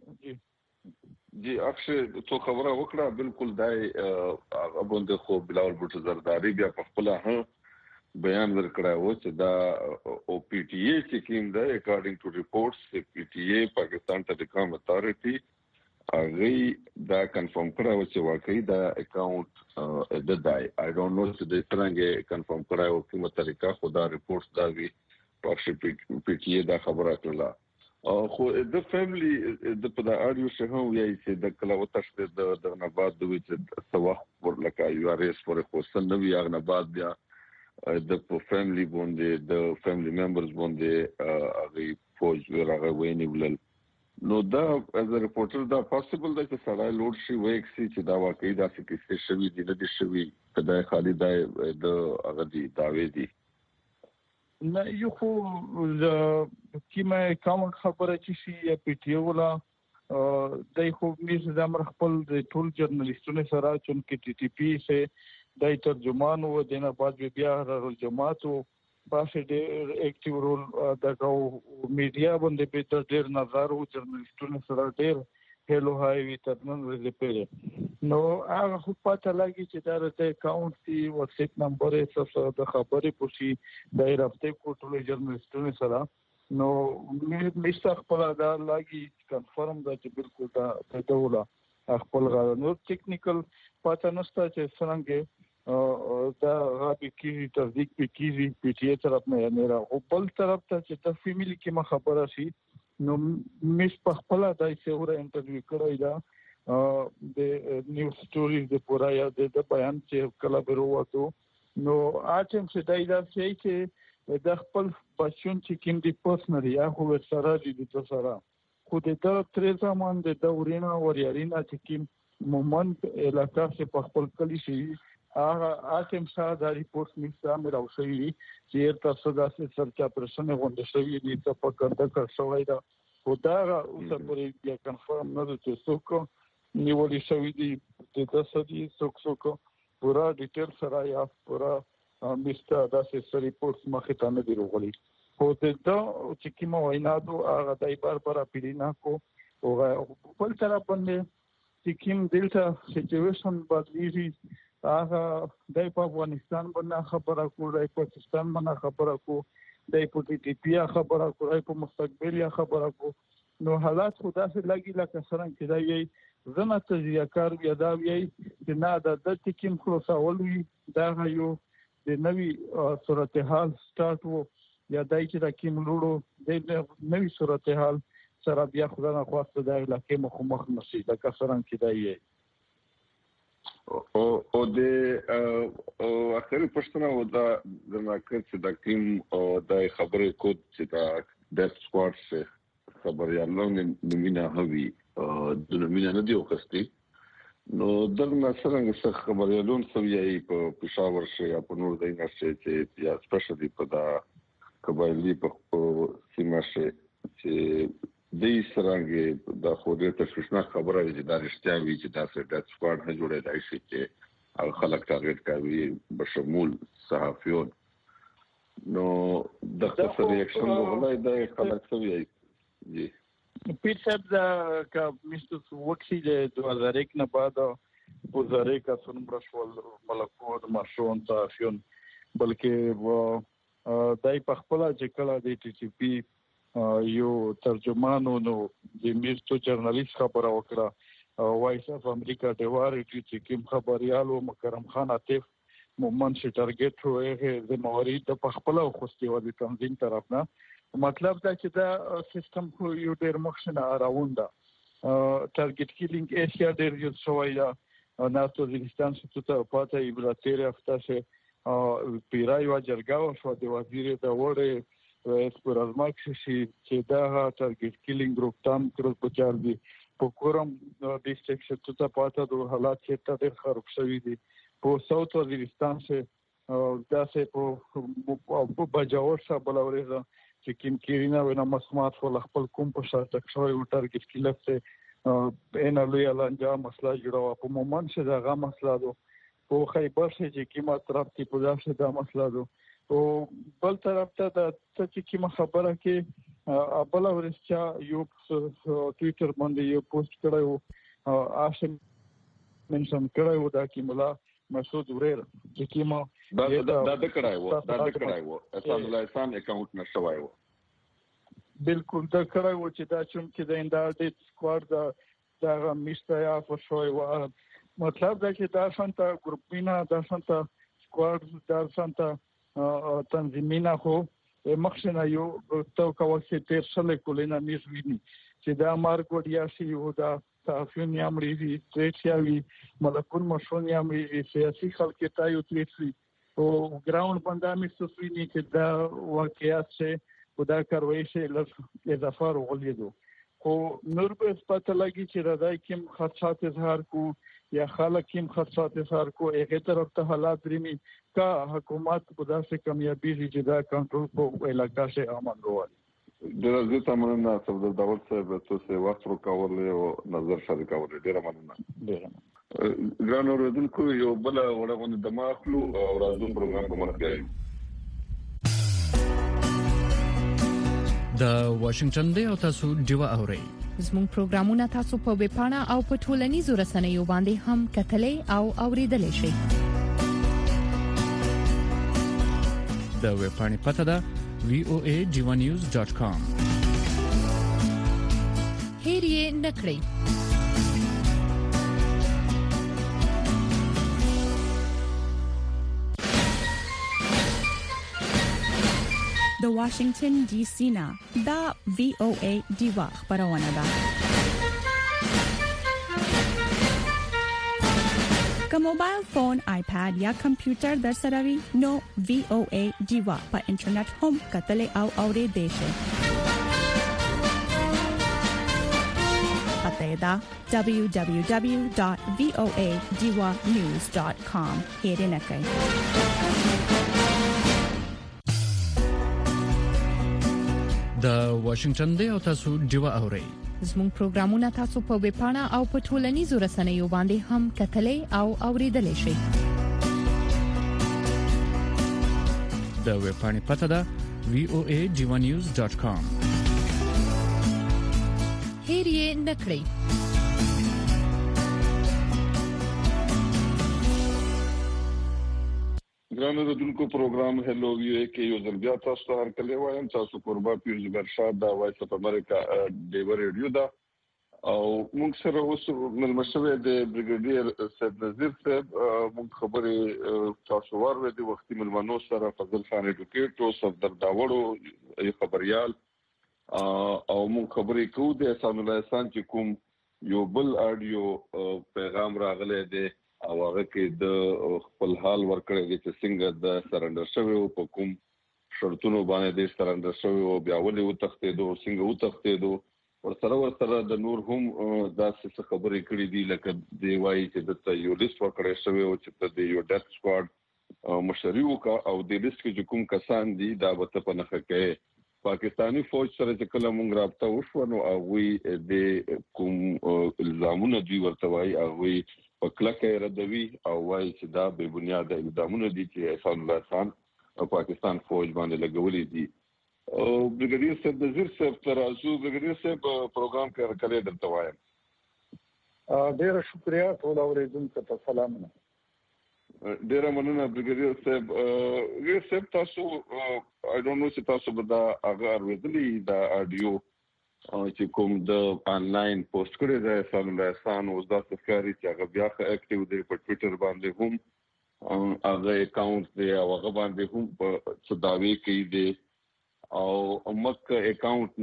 جی اکثر تو خبره وکړه بالکل دای هغه باندې خو بلاول بټو زرداری بیا په خپل بیان ورکړی و چې دا او پی ټی ای چې کوم دا اکارډینګ ټو ریپورټس پی ټی ای پاکستان ټیلیکام اتھارټي هغه دا کنفرم کړی و چې واقعي دا اکاونټ د دای آی ډونټ نو چې د څنګه کنفرم کړی و کومه طریقه خدا ریپورټس دا وی پاکستان پی ټی ای دا خبره کړله خو د فیملی د په دا اړیو څخه وایي چې د کلاوتش د نبات د وچ سوا ورلکه یو ارس پر خوستن نو یو نبات بیا د فیملی باندې د فیملی ممبرز باندې هغه فوج ورغه ویني ولل نو دا از ا ریپورټر دا پاسبل ده چې سړی لوډ شي وایي چې دا واقعي دا څه کیسه شوی دی نه دي شوی کدا خالي د هغه دی داوی دی نه یو خو کیمه کوم خبره چې شي پی ټی او ولا دای خو میز د امر خپل د ټول جرنالستونو سره چې ټي ټي پی سه دای ترجمان و دینه بعد بیا جماعت او باسه ډېر اکټیو رول دغه میډیا باندې په ډېر نظر او جرنالستونو سره ډېر هلو هاي وی ترنن ورته پیل نو هغه خو پته لګي چې دا د اکاونټ دی واتس اپ نمبر یې څه د خبرې پوښي د رابطې کوټلو جرنالستونو سره نو مې خپل دا لګي کنفرم دا چې بالکل دا ډوله خپل غواړي نو ټیکنیکل پته نشته چې څنګه دا غابي کی تصدیق کیږي پی ټی ای طرف نه نه را او بل طرف ته چې ته فیملی کې ما خبره شي نو مش په خپل دای سره انټرویو کړی دا د نیوز سټوریز د پورا یا د بیان چې کله به وروته نو اټم چې دای دا چې د خپل پښون چې کوم دی پرسنل یا خو سره دي د سره خو د تر زمان د دورینا وریارینا چې کوم مومنت علاقہ سے په خپل کلی شي اټم سره د ریپورت میسا مې راوښوي چې تاسو دا سرچا پرسنه غونډه شوی دي ته په کنده کړ شوی دا خدا اوسه پرې بیا کنفرم نه ده چې څوک نیولې شوی دي د تاسو دي څوک پورا ډیټیل سره یا پورا میستا دا سره ریپورت مخه ته نه دی وغوړي خو دا چې کوم وینادو هغه دای بار اپیلینا کو او په طرف باندې چې کوم دلته سچويشن بدلیږي هغه د افغانستان باندې خبره کوي پاکستان باندې خبره کوي د پولیټي پیا خبره کوي په مستقبل یا خبره کوي نو حالات خدا سره لګي لکه څنګه چې دا یي زما تجزیه‌کار بیا دا وی چې نه د تکیم خلاصول وي دا یو د نوې صورتحال سٹارټ وو یا دای چې د کیم لورو د نوې صورتحال سره بیا خدای نه خواسته د علاقې مخ نشي دا څنګه چې دا یي او د اخري پښتنه و دا د ماکر چې د کیم او د خبرې کود چې دا ډیث سکواډ څخه خبر یالو نمینا هوی د نمینا نه دی وکستي نو دغه څنګه خبر یالو سوي په پېښور شي یا په نور دای نه شي چې یا سپیشلی په دا قبایلی په سیمه شي چې د سرانګي د خوده تشویشناک خبره چې دا رښتیا وی چې دا ډیت سکواډ نه جوړېدای شي چې هغه خلک ټارګټ کوي بشمول صحافیون نو د خپل ریاکشن وغوړای د خلک سوي جی پیر صاحب دا کا مستر وکسی د 2001 نه بعد وزاره کا څومره شول ملکوت مارشون صحافیون بلکې دای په خپل چې کله د ټي ټي پی یو ترجمانو نو د میرتو جرنالیست خبره وکړه وایس اف امریکا د وارټي چې کوم خبريالو مکرم خان عاطف مومن چې ټارګټ وې د موارد په خپل خوستي و د تنظیم طرف نه مطلب دا چې دا سیستم خو یو ډېر مخشنه راوند ټارګټ کیلینګ ایشیا ډېر یو شوی ناتو وزیرستان څخه پاتې ایبراتیر هفته سه پیرای و جرګاو شو د وزیر د وړه پر ازماک چې دا ټارګټ کیلینګ روکتام کړو په چار دي په کورم ډیسټریکټ څخه پاتې د حالات چې ډېر خراب شوي دي په ساوث وزیرستان سه دا سه په بجاور سره بلوريزه چې کوم کیرینا ونه مسمات ول خپل کوم په شرط شوی و ټارګټ کیلف سه ان له یالانجا مسله جوړه په مومن چې دا غا مسله دو په خیبر چې کیما طرف ته په ځای دا مسله دو او بل طرف ته د چې کیما خبره کې بل ورسچا یو ټویټر باندې یو پوسټ کړو آشم منشن کړو دا کی مولا مسعود وریر چې کیما دا د کړایو اسان الله احسان اکاونټ نشوایو بالکل دا کړو چې دا چون کې د اندار د سکواډ دا میشتیا فشوي و مطلب دا چې دا څنګه ګروپینا دا څنګه سکواډ دا څنګه تنظیمینا خو مخشنه یو تو کوڅه تیر سره کولینا نیسویني چې دا مارګ وډیا سی یو دا صحافیون یامري دي تریچاوي ملکون مشون یامري سیاسي خلک ته یو تریچوي او ګراوند باندې مې سویني چې دا واقعیت چې خدا کاروي شي لږ اضافه وغلیدو خو نور به پته لګي چې راځي کوم خدشات اظهار کو یا خلک کوم خدشات اظهار کو هغه طرف ته حالات درمي کا حکومت په داسې کامیابی چې دا کنټرول په علاقہ شه امن وروړي د زه تمنه صدر داوود صاحب ته وخت ورکول او نظر شریکول ډیر مننه ګران اوریدونکو یو بل وړاندې د ماخلو او راځو پروګرام په مرکه د واشنگټن دی او تاسو دیو اورئ زموږ پروګرامونه تاسو په ویب پاڼه او په ټولنیزو رسنیو باندې هم کتلې او اوریدلای شئ د ویب پاڼې پته ده voajivanews.com هیر یې نکړئ د واشنگټن ډي سي نا دا VOA دیوا خبرونه ده که موبایل فون آیپاد یا کمپیوټر در سره وي نو VOA دیوا په انټرنیټ هم کتلې او اوریدلای شئ پته دا www.voadiwanews.com هیر نکړئ د واشنگټن دی او تاسو دیو اورئ زموږ پروګرامونه تاسو په ویب پاڼه او په ټولنیزو رسنیو باندې هم کتلې او اوریدلای شئ د ویب پاڼې پته ده voajivanews.com هیر یې نکړئ ګران اوریدونکو پروګرام هلو وی کې یو ځل بیا تاسو ته هرکلی وایم تاسو قربا پیر زبر شاه دا وایس اف امریکا ډیور ریډیو دا او موږ سره اوس ملمشوي د بریګیډیر سید نذیر صاحب موږ خبرې تاسو ورو د وختي ملمنو سره فضل خان ایډوکیټ او صدر داوړو خبريال او موږ خبرې کوو د اسان الله احسان چې کوم یو بل اډیو پیغام راغلی دی او هغه کې د خپل حال ورکړی چې څنګه د سرندر شوی او په کوم شرطونو باندې د سرندر شوی او بیا ولې وتښتېدو څنګه وتښتېدو ورسره د نور هم داسې خبرې کړې دي لکه دی وایي چې د یو لیست ورکړی شوی او چې د یو ډیت سکواډ مشري وکړه او د لیست کې کوم کسان دي دا به ته په نښه کې پاکستانی فوج سره چې کله موږ رابطه وشو نو هغه د کوم الزامونه دوی ورته وایي هغه په کلکه ردوي او وایي چې دا بې بنیاده الزامونه دي چې احسان الله خان پاکستان فوج باندې لګولې دي. او برګیډیر صاحب د زیر صاحب ترازو برګیډیر صاحب پروګرام کړی درته وایم. ډیره شکریا ټول اوریدونکو ته سلامونه. ډیره مننه برګیډیر صاحب. برګیډیر صاحب تاسو I don't know چې تاسو به دا هغه اوریدلی دا اډیو چې کوم د آنلاین پوسټ کړی دی احسان الله خان اوس دا څرګندوي چې هغه بیا اکټیو دی په ټوئیټر باندې هم هغه اکاونټ دی او هغه باندې هم څه دعوی کوي دی او مک اکاونټ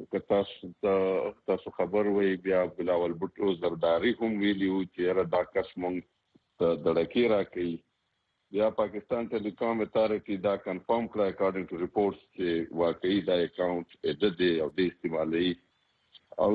نه تاسو خبر وي بیا بلاول بوټو زرداری هم ویلیو چې را دا کس مونږ د لکیرا کوي. بیا پاکستان ټیلیکام اتھارټي دا کنفرم کړه اکارډینګ ټو ریپورټس چې واقعي دا اکاونټ د او د استعمالي او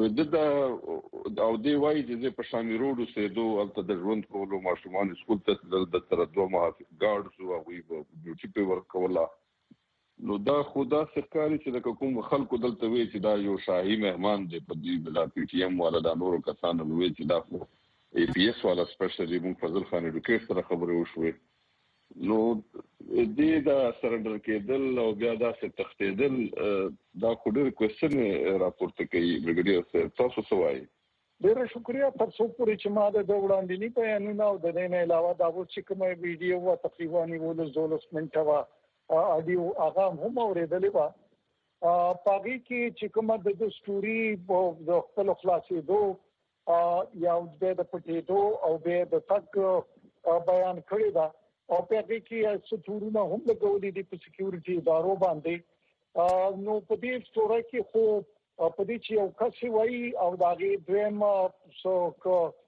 د وایي چې په شامي روډ اوسېدو البته د ژوند کولو ماشومان سکول ته د تر 2 ماه ګارډز او ډیوټي په ورکولا. نو دا خدا سرکاري چې د کوم خلکو دلته وی چې دا یو شاهي مهمان دی په دې بلا پی ټی ایم والا د نورو کسانو وی چې دا ای پی ایس والا سپیشلی مون فضل خان ایډوکیټ سره خبرې وشوې. نو دې دا سرندر کېدل او بیا دا څه تختیدل دا خو ډېر کوېسچن راپورته کوي. برګیډیر صاحب تاسو څه وایي؟ ډیره شکریا تر څو پورې چې ما د وړاندې بیانونه او د دې نه علاوه دا و چې کومه ویډیو و تقریبا 19 منټه و اډیو هغه هم اورېدلې و پاګي کې چې کومه د سټوري د خپل خلاصېدو یا د پټېدو او د تک بیان کړی دا او پاګي کې ستورونه هم لګولې دي په سکیورټي ادارو باندې. نو په دې ستوره کې خو په دې چې یو کس وایي او داغه دویم څوک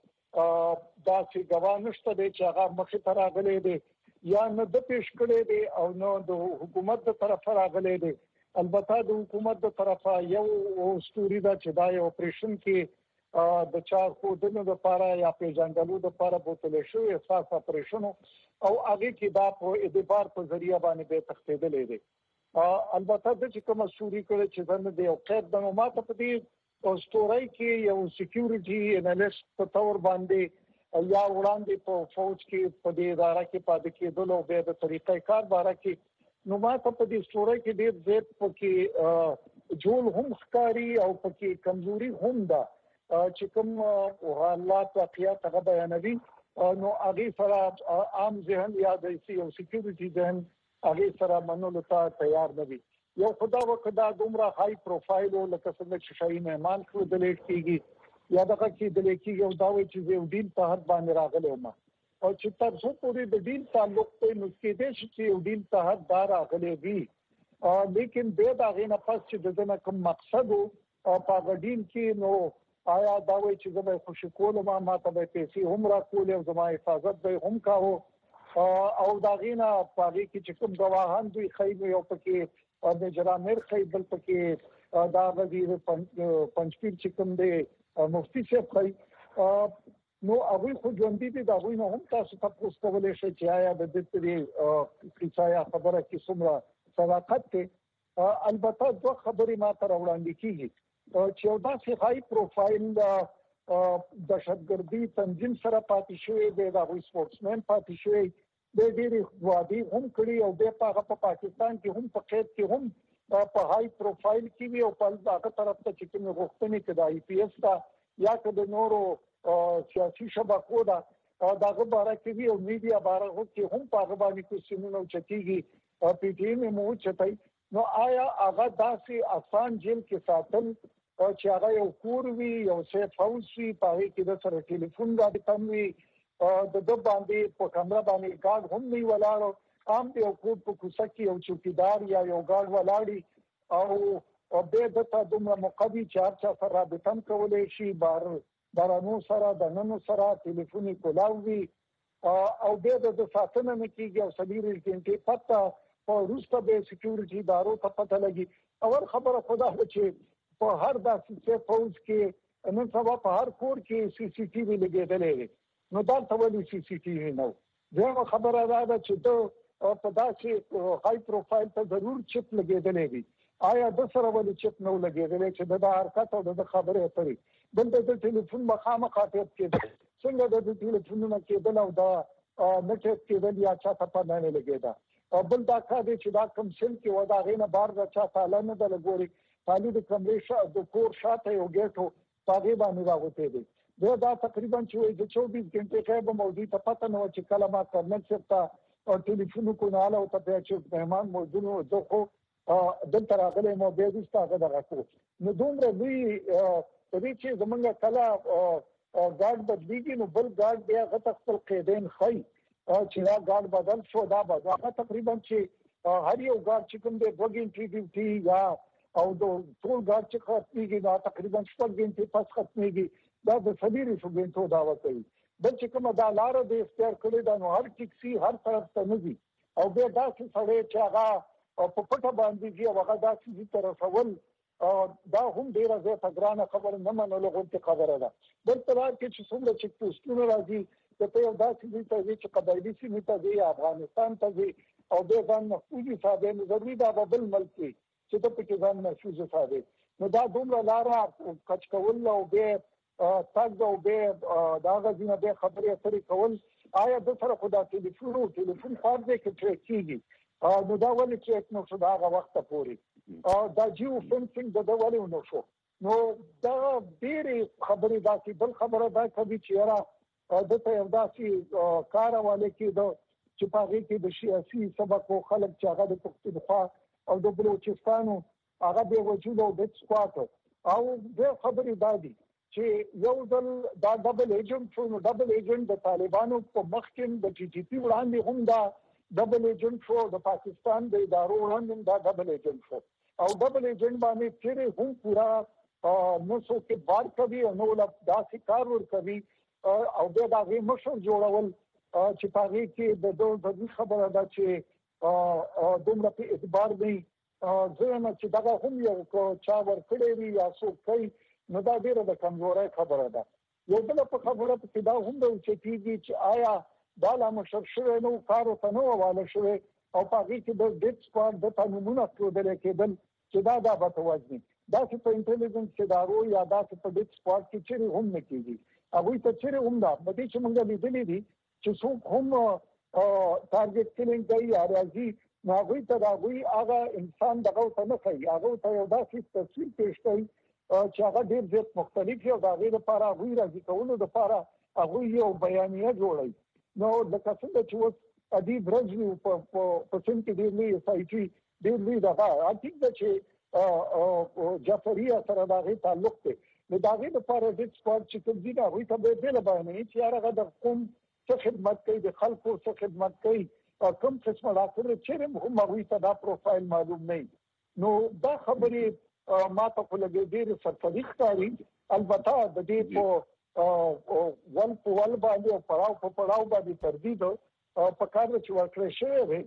دا چې ګواه نشته دی چې هغه مخې ته راغلی دی یا نه د پیش کړی دی او نو د حکومت د طرفه راغلی دی. البته د حکومت د طرفه یو ستوري دا چې دا یو اپریشن کې د چا خودونو د لپاره یا پیژندلو د لپاره بوتل شوی اساس اپریشن او هغه کې دا په اعتبار په ذریعہ باندې به تختیدلې دی. البته د چې کوم سوري کړي چې زنه دی او قید د معلومات په دې ستوري کې یو سکیورټي انالیست په تور باندې یا وړاندې په فوج کې په دې اداره کې پاتې کېدل او به د طریقې کار باره کې نو ما په دې ستوري کې ډېر زیات پکې جوړ هم ښکاری او پکې کمزوري هم ده چې کوم حالات واقعیت هغه بیانوي. نو هغه سره عام ذهن یا د یو سکیورټي ذهن هغه سره منلو ته تیار نه وي. یو خدا وکدا دومره های پروفایل لکه څنګه چې شاهي مهمان کړو د لیک کېږي یا دغه کې د لیک کېږي او دا وایي چې یو ډیل په حد باندې راغلی ما او چې تر څو پورې د ډیل تعلق په نو کې دې چې یو ډیل په حد دار راغلی وي لیکن به دا غینه پس چې د دې کوم مقصد او په ډیل کې نو آیا دا وایي چې زما خوشی کول ما ته به پیسې هم را کول او زما حفاظت به هم کاوه او دا غینه په دې کې چې کوم گواهان دوی خیمه یو پکې د جرامر خیبل پکې دا وزیر پنځپیر چې کوم دی مفتی صاحب خی نو هغه خو ژوندۍ دي دا غوښنه هم تاسو ته کولای شئ چې آیا د دې کیسه خبره کې څومره صداقت ته. البته دوه خبرې ما ته وړاندې کیږي چې یو داسې هاي پروفایل دهشتګردي تنظیم سره پاتې شوی دی دا غوښ سپورټسمن پاتې شوی د ډېری وادي هم کړی او په پاکستان کې هم په قید کې هم په هاي پروفایل کې وي او په هغه طرف ته چې کوم غوښتنې کې د آی پی ایس تا یا د نورو سیاسي شبکو دا دغه باره کې وي او میډیا باره کې هم په هغه باندې کوششونه چتيږي پی ټی ایم مو چتای. نو آیا هغه داسې آسان جیل کې ساتل چې هغه یو کور وي یو سیف هاوس وي په کې د سره ټلیفون رابطه وي د باندې په کمره باندې ګارد هم نه ولاړ عام یو کور په کوڅه کې یو چوکیدار یا یو ګارد ولاړی او به د تا دومره مقابي چې هر سره رابطه کولای شي بارانو سره د ننو سره ټلیفوني کولاوي او به د ساتنه نه کیږي او سلیری کې پتا په روسته به سکیورټي ادارو ته پته لګي. اول خبره خدا چې په هر داسې فوج کې نن سبا په هر کور کې سی سی ټي وي لګېدلې نو دا څه ولې سی سی ټي وي نو دا خبره ده چې ته په داسې هاي پروفایل ته ضرور چپ لګېدلې وي آیا د سره ولې چپ نو لګېدل چې د حرکت او د خبرې اترې بل د ټلیفون مخامخ خاطب کېده څنګه د ټلیفونونو کېدل او د نټ کېدل یا چا ته پناه نه لګېده بل دا کار دی چې دا کوم سل کې ودا غینه بار د چا تعالی نه د لګوري تعالی د کمرې د کور شاته یو ګیټو پاګې باندې راغوته دي دا تقریبا چې د 24 غنټې کې به موجود ته پته نه و چې کله ما کرنل چرته او ټلیفون کو نه اله او ته چې مهمان موجود و زه خو دلته راغلی مو به دې ستاسو دغه کو نو دومره دوی دې چې زمونږ کله ګارد بدلیږي نو بل ګارد بیا غته خپل قیدین خي چې دا ګارد بدل شو دا هغه تقریبا چې هر یو ګارد چې کوم د وګینټي ډیوټي یا او د ټول ګارد چې ختميږي دا تقریبا 6 غنټې پس ختميږي دا د سبيري شو غنټو دا وکړي بل چې کومه دا لار د اختیار کړی دا نو هر ټیکسي هر طرف ته نږي او بیا دا چې سړی چې هغه په پټه باندې چې هغه دا چې طرفول دا هم ډیره زیاته ګرانه خبره نه منلو غوښتي خبره ده بل تر کې چې څومره چې پوسټونه راځي ته یو داسې ځای چې قبایلی سیمه ته دی افغانستان ته دی او د ځان محفوظي صاحب ضروري دا بل ملک چې ته په کې ځان محفوظ صاحب نو دا دومره لاره کچ کول او به تاسو او به دا غوښنه به خبرې اترې کول آیا د سره خدا ټلیفون خاص دی کې کېږي نو دا ولې چې نو شو دا وخت پوري دا جیو فنسینګ د ولې نو شو نو دا ډېرې خبرې دا چې بل خبره دا کوي چې را د ته یو داسې کار والے کې د چې پاره کې د سیاسي سبق او خلک چې هغه د پښتونخوا او د بلوچستان هغه به وجود او د سکواټ او د خبرې دا دي چې یو ځل دا ډبل ایجنټ شو نو ډبل ایجنټ د طالبانو په مخ کې د ټي ټي پی وړاندې هم دا ډبل ایجنټ شو د پاکستان د ادارو وړاندې دا ډبل ایجنټ شو او ډبل ایجنټ باندې چې هم پورا نو څو کې بار کوي او نو لا داسې کار ور کوي او دا غي مشر جوړول چې پاره کې د دوه خبره ده چې دومره په اعتبار دی ځنه چې دا هم یو چا ور کړی وي یا څو کوي نو دا ډیره د کمزورۍ خبره ده یو بل په خبره په دا هم د چې آیا دا لا مشر شوی نو کار ته نو حواله شوی او پاره کې د ډیټ سکواډ د قانونونو کېدل چې دا به توازن دا چې په انټيليجنس ادارو یا دا چې په ډیټ سکواډ کې چیرې هم نه کیږي هغه ته چیرې هم دا په دې چې موږ لیدلې دي چې څوک هم ټارګټ کلینګ کوي یا راځي نو هغه ته هغه انسان دغه ته نه کوي هغه ته یو داسې تصویر پیش کوي چې هغه ډېر زیات مختلف یو دا غیر لپاره هغه راځي کولو لپاره هغه یو بیانیه جوړوي نو د کسب چې اوس ادیب رجنی په سن کې ډېر لوی سایټي ډېر لوی دا اټیک چې جعفریه سره دا غي تعلق دی نو دا غي لپاره د سپورت چې کوم دي دا وي ته به بل باندې چې هغه د قوم څخه خدمت کوي د خلکو څخه خدمت کوي کوم قسمه راځي چې هم هغه ته دا پروفایل معلوم نه نو دا خبرې ما ته په لګي ډېر سرتلیخ کاری البته د دې په ول باندې او پړاو باندې تردید په کار چې ورکړی شوی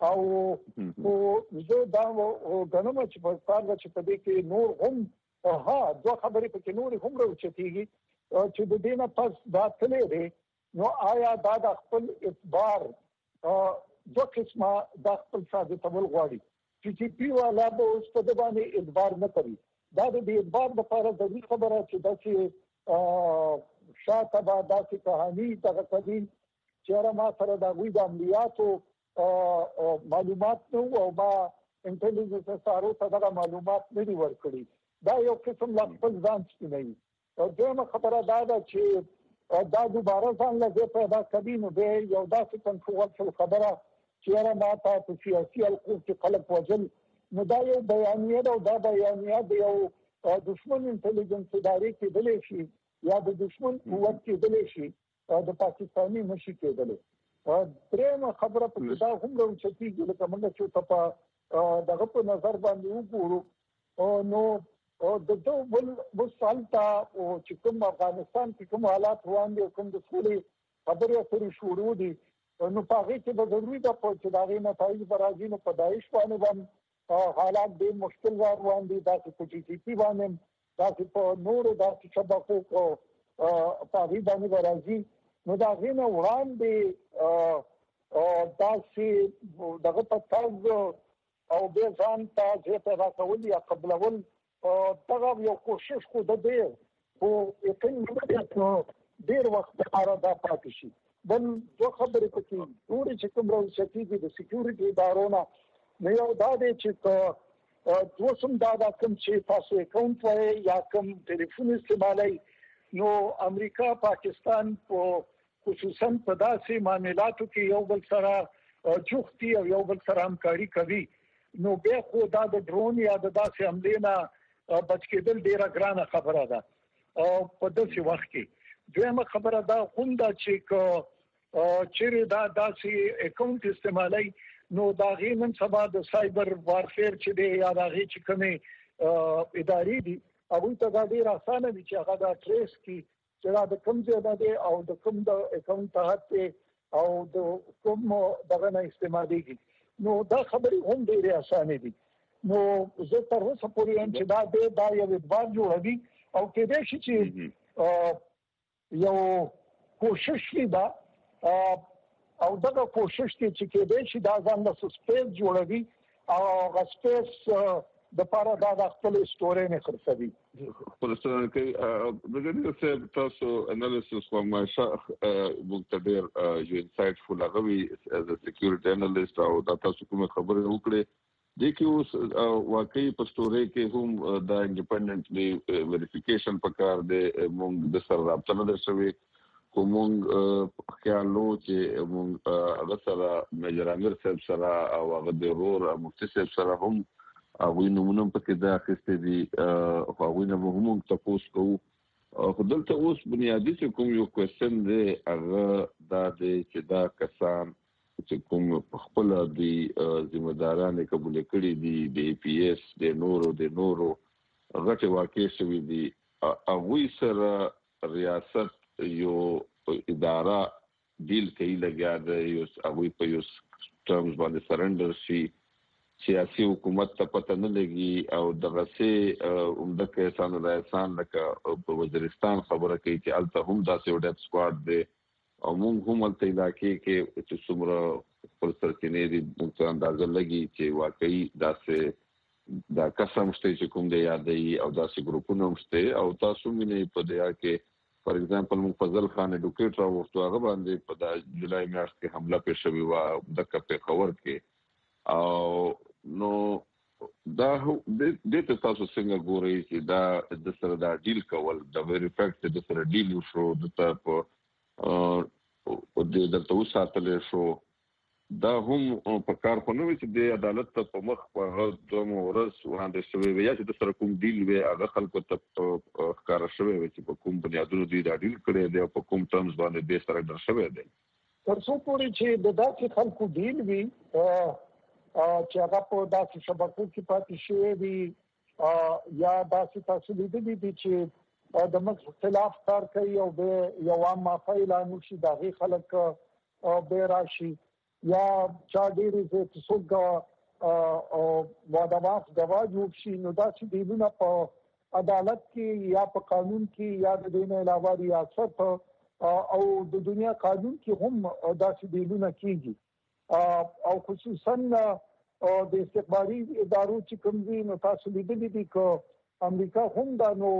او زه دا غنم چې په کار چې په دې کې نور هم دوه خبرې په کې نور هم راوچتيږي چې د دینه پس دا تلې دي نو آیا دا د خپل اعتبار دوه قسمه د خپل ثابتول غواړي چې پی والا به اوس په باندې اعتبار نه کوي دا د اعتبار لپاره د دې خبره چې دا چې شاته به داسې کہانی دغه کوي چې ما سره د غوي د عملیاتو معلومات نو او ما انټيليجنس سره ته معلومات نه دي ورکړي دا یو قسم لا خپل ځان سپینوي او دغه خبره دا ده چې دا دوباره ځان له پیدا کوي نو به یو داسې کنټرول خبره چې ما ته په سیاسي القوب کې خلک وجل نو دا یو بیانیه ده او دا بیانیه د یو دشمن انټيليجنس ادارې کې دلې شي یا د دشمن قوت کې دلې شي د پاکستاني نشي کېدل درېمه خبره په دا هم راوچتيږي لکه موږ چې په دغه په نظر باندې وګورو نو د دوه سالتا او چې کوم افغانستان کې کوم حالات روان دي کوم د سولې خبرې اترې شروع دي نو په هغه کې به ضروري ده چې دا غي نتایج برازي نو په داعش باندې حالات ډېر مشکل روان دي دا چې په ټي ټي پی باندې دا چې په نورو داسې شبکو په هغه باندې برازي نو دا غي نه وړاندې دا چې دغه په تاسو او به ځان ته زه راکول یا قبلول دغه یو کوشش خو د دې او یقین ډیر وخت لپاره دا پاتې شي. بل دوه خبرې پکې ټول چې کوم راوځي د سکیورټي ادارونو نه یو دا دی چې دوسم دا کوم چې تاسو اکاونټ وای یا کوم ټلیفون استعمالي نو امریکا پاکستان په خصوصا په داسې معاملاتو کې یو بل سره جوختي او یو بل سره همکاري کوي نو به خو دا د ډرون یا د داسې حملې نه بچ کېدل ډیره ګرانه خبره ده. او په داسې وخت کې دویمه خبره دا هم دا چې چیرې دا داسې اکاونټ استعمالي نو دا غینن سبا د سایبر وارفیر چې دی یا دا غي چې کومه ادارې دي او ته دا ډیر اسانه دي چې هغه دا ټریس کی چې دا د کوم ځای دی او د کوم د اکاونټ ته او د کوم دغه نه استعماليږي نو دا خبرې هم ډیره اسانه دي. نو زه تر اوسه پورې هم چې دا یو ادوار جوړوي او کې دې شي چې یو کوشش دا او دغه کوشش چې کې دې شي دا ځان د سپیس جوړوي او غسپیس د پاره دا خپل ستوري نه خرڅوي. پرسته کې دغه څه تاسو انالیسس کوم مقتدر یو انسایټ فول غوي as a security analyst او تاسو کوم خبره وکړه د کې اوس واقعي په ستوري کې هم دا انډیپندنټلی ویریفیکیشن پکار دی موږ د سره رابطه نه درشوي کومون خیالو چې موږ هغه سره میجر امیر صاحب سره او هغه د رور مفتي صاحب سره هم هغه نمونه پکې دا اخیستې دي هغه نه هم تاسو کوو خو دلته اوس بنیادی چې کوم یو کوېسچن دی هغه دا دی چې دا کسان چې کوم خپل دي ذمہداران قبول کړي دي د پی ایس د نورو غټه واقع شوی دي هغه سره ریاست یو اداره ډیل کوي لګیا دی یو هغه په یو ټرمز باندې سرندر شي سیاسي حکومت ته پته نه لګي او دغه سه عمده کسان رئیسان لکه په وزیرستان خبره کوي چې الته هم داسې وډ سکواډ دی او موږ هم الته علاقې کې چې څومره خپل سرچینې دي موږ اندازه لګي چې واقعي داسې دا قسم شته چې کوم دی یادې او داسې ګروپونه هم شته او تاسو مینه په دیا کې فار ایگزامپل موږ فضل خان ایډوکیټر او هغه باندې په د جولای میاشت کې حمله پیښ شوی و د کپې خبر کې او نو دا د تاسو څنګه ګورئ چې دا د سره دا ډیل کول د ویری فیکټ د سره ډیل وشو د په د تاسو ساتل شو دا هم په کار خو نه وي چې د عدالت ته په مخ په دوه ورځ وړاندې شوی وي یا چې د سره کوم ډیل وي هغه خلکو ته ښکار شوی وي چې په کوم بنیادونو دی دا ډیل کړی دی او په کوم ټرمز باندې د سره در شوی دی تر څو پورې چې د داسې خلکو ډیل وي چې هغه په داسې شبکو کې پاتې شوی وي یا داسې تاسو لیدلي دي چې د مخ خلاف کار کوي او به یو عام فایل نشي دغه خلک به راشي یا چا ډیرې چې څوک او وادواف غوا جوړ شي نو دا چې دیونه په عدالت کې یا په قانون کې یا د دین علاوه ریاست او د دنیا قانون کې هم دا چې دیونه کیږي او خصوصا د استخباري ادارو چې کوم دي نو تاسو لیدلي دي چې امریکا هم دا نو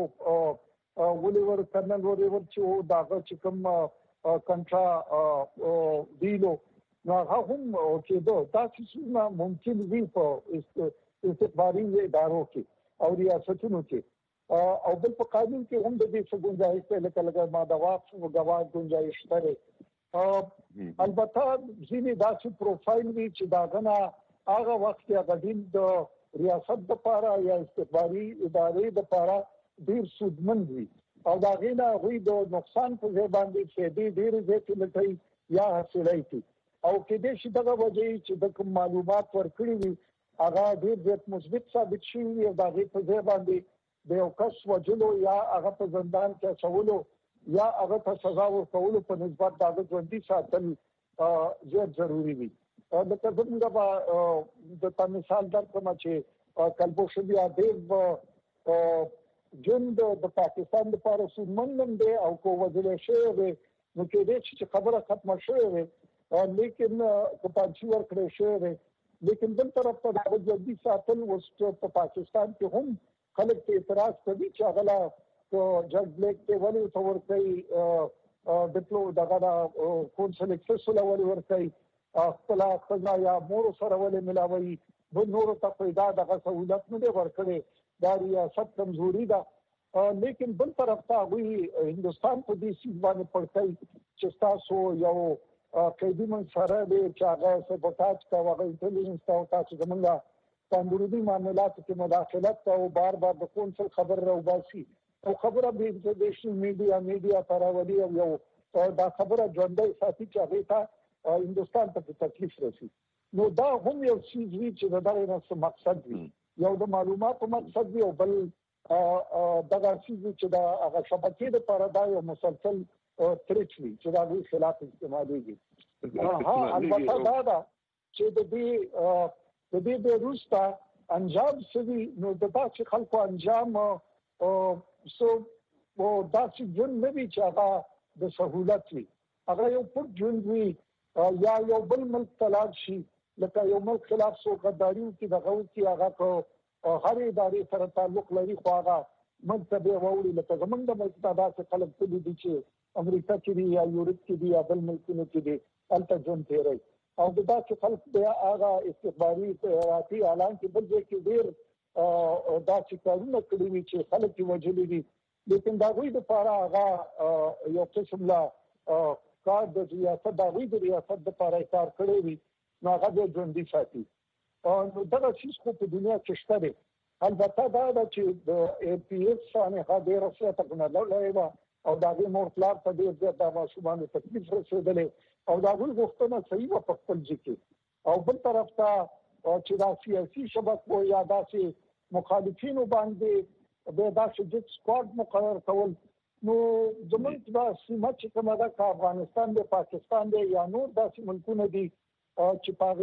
ولور کرنل ولور چې داغه چې کوم کنټرا دیلو نو هغه هم چې دا چې ممکن وي په استخباري ادارو کې او ریاستونو کې او بل په قانون کې هم د دې څه گنجائش ته لکه ما دا واقع غواړ گنجائش لري البته ځینې داسې پروفایل وی چې دا غنا هغه وخت کې غډین د ریاست لپاره یا استخباري ادارې لپاره ډیر سودمن وي او دا غنا غوي د نقصان په ځای باندې چې ډیر زیات لټي یا حاصلای او کې دې چې دغه وجه چې د کوم معلومات ورکړي وي هغه ډېر زیات مثبت ثابت شي او دا غي په ځای باندې د یو کس وجلو یا هغه په زندان کې اچولو یا هغه ته سزا ورکولو په نسبت د ژوندۍ ساتل زیات ضروری وي. د څنګه د په مثال درکوم چې کلبو شبي ادب جند د پاکستان لپاره سودمن دی او کو وجل شي نو کې دې چې خبره ختمه شوه لیکن په پاتې ورکړې شوی لیکن بل طرف ته د جدي ساتل وسته په پاکستان کې هم خلک ته اعتراض کوي چې هغه جج بلیک ته ولې تور کوي ډیپلو دغه کونسل اکسس ولې ور کوي خپل خزا یا مور سره ولې ملاوي د نور ته پیدا دغه سہولت نه ورکړي دا ریاست کمزوري ده لیکن بل طرف ته وی هندستان په دې سیمه باندې پړتای چې تاسو یو قیدی من سره د چاغه سبوتاج کا وغه انټيليجنس او تاسو زمونږه قانوني معاملات کې مداخلت او بار د کونسل خبر راوباسي او خبره به د نېشنل میډیا تراولي او یو دا خبره ژوندۍ ساتي چې هغه ته هندستان ته تکلیف رسي نو دا هم یو شی چې دا نه مقصد وي یو د معلوماتو مقصد دی او بل دغه شی چې دا هغه شبکې د لپاره دا یو مسلسل تریچ وي چې دا د خلاف استعمالېږي البته دا چې د دې د روستا انجام سوي نو د تاسو خلکو انجام سو او دا چې جون نه وی چې هغه د سہولت وي هغه یو پټ جون وي یا یو بل ملک طلاق شي لکه یو ملک خلاف سو غداریو کې دغه کې هغه کو هر ادارې سره تعلق لري خو هغه منتبه ووري لکه زمونږ د ملک تاسو خلک ته دي چې امریکا کې دي یا یورپ کې دي یا بل ملکونو کې دي الته جون تیری او دا چې خلک بیا هغه استخباري راتي اعلان کې بل ځای کې ډیر دا چې کارونه کړی وي چې خلک یې وجلي دي لیکن دا غوي د لپاره هغه یو قسم لا کار د ریاست د ریاست د لپاره کار کړی وي نو هغه د ژوندۍ ساتي نو دا چې څه په دنیا کې شته دي البته دا چې د ای پی ایس باندې هغه رسېه ټکنالوژي او دا د مور پلان په دې د ماشومان تکلیف رسېدلې او دا غوښتنه صحیح و په خپل ځکه او بل طرف ته چې دا سیاسي شبکو یا داسې مخالفینو باندې د داسې د سکواډ مقرر کول نو زموږ د سیمه چې کومه ده افغانستان د پاکستان د یا نور داسې ملکونه دي چې پاره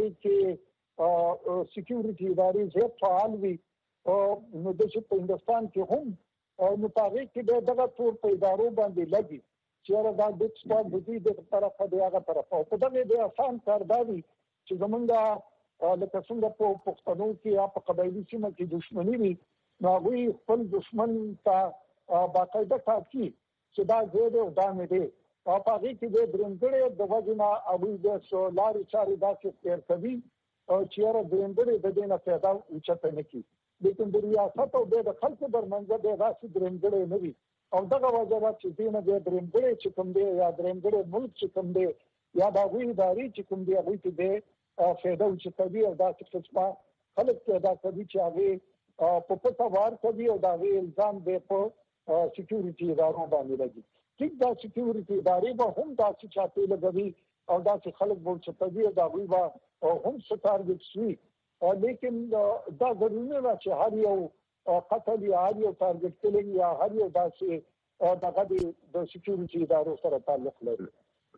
کې سکیورټي ادارې زیات فعال وي نو د هندستان کې هم نو پاره کې دغه تور په ادارو باندې لګي چې دا د سپورت د دې طرفه دی هغه طرفه او په دغه د آسان کار دی چې زمونږه لکه څنګه په پښتنو کې یا په قبایلی سیمه کې دښمنی وي نو هغه خپل دښمن ته باقاعده ټاکي چې دا زه او دا مې دی او په هغه کې د درنګړې د وجنا او د سولاري چاري داسې تیر کوي چې را درنګړې د دې نه پیدا اوچته نه کی لیکن د ریاست او د خلکو درمنځ د داسې درنګړې نه وي او دغه وجه چې دینه د درنګړې چې کوم دی یا درنګړې ملک چې کوم دی یا د غوي ادارې چې کوم دی هغه کې د فایده اوچته وي او داسې قسمه خلک پیدا کوي چې هغه په پټه وار کوي او دا وی الزام دی په سکیورټي ادارو باندې لګي چې دا سکیورټي ادارې به هم داسې چاته لګوي او داسې خلک به چې په دا وی به هم ستارګټ شي لیکن دا ضروري نه چې هر یو قتل یا هر یو ټارګټ کلینګ یا هر یو داسې دغه د سکیورټي ادارو سره تعلق لري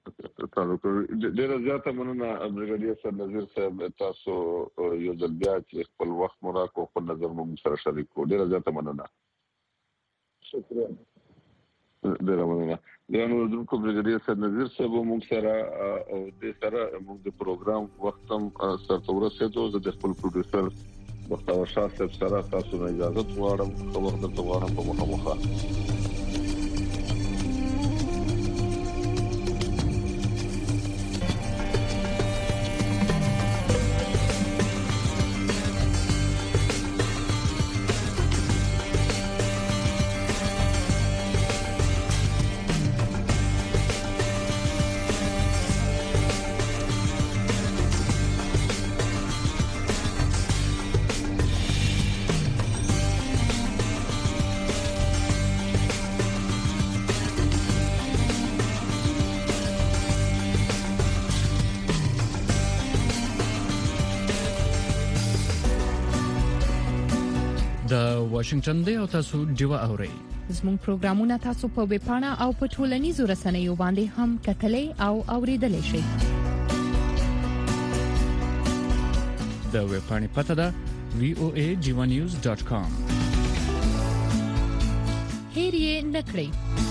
ډیره زیاته مننه برګډیر سر نذیر صاحب تاسو یو ځل بیا چې خپل وخت مراکو خپل نظر مو سره شریک کړو ډیره زیاته مننه شکریہ ډیره مننه د نو د برګډیر سر نذیر صاحب مو سره او د سره موږ د پروګرام وخت هم سره ورسېدو د خپل پروډوسر مختار شاه صاحب سره تاسو نه اجازه غواړم خبر درته غواړم په مخه واشنگټن دی او تاسو ډیوه اورئ زموږ پروګرامونه تاسو په ویب پاڼه او په ټولنیزو رسنیو باندې هم کتلای او اوریدلای شئ د ویب پاڼې پته ده voajivanews.com هیر یې نکړئ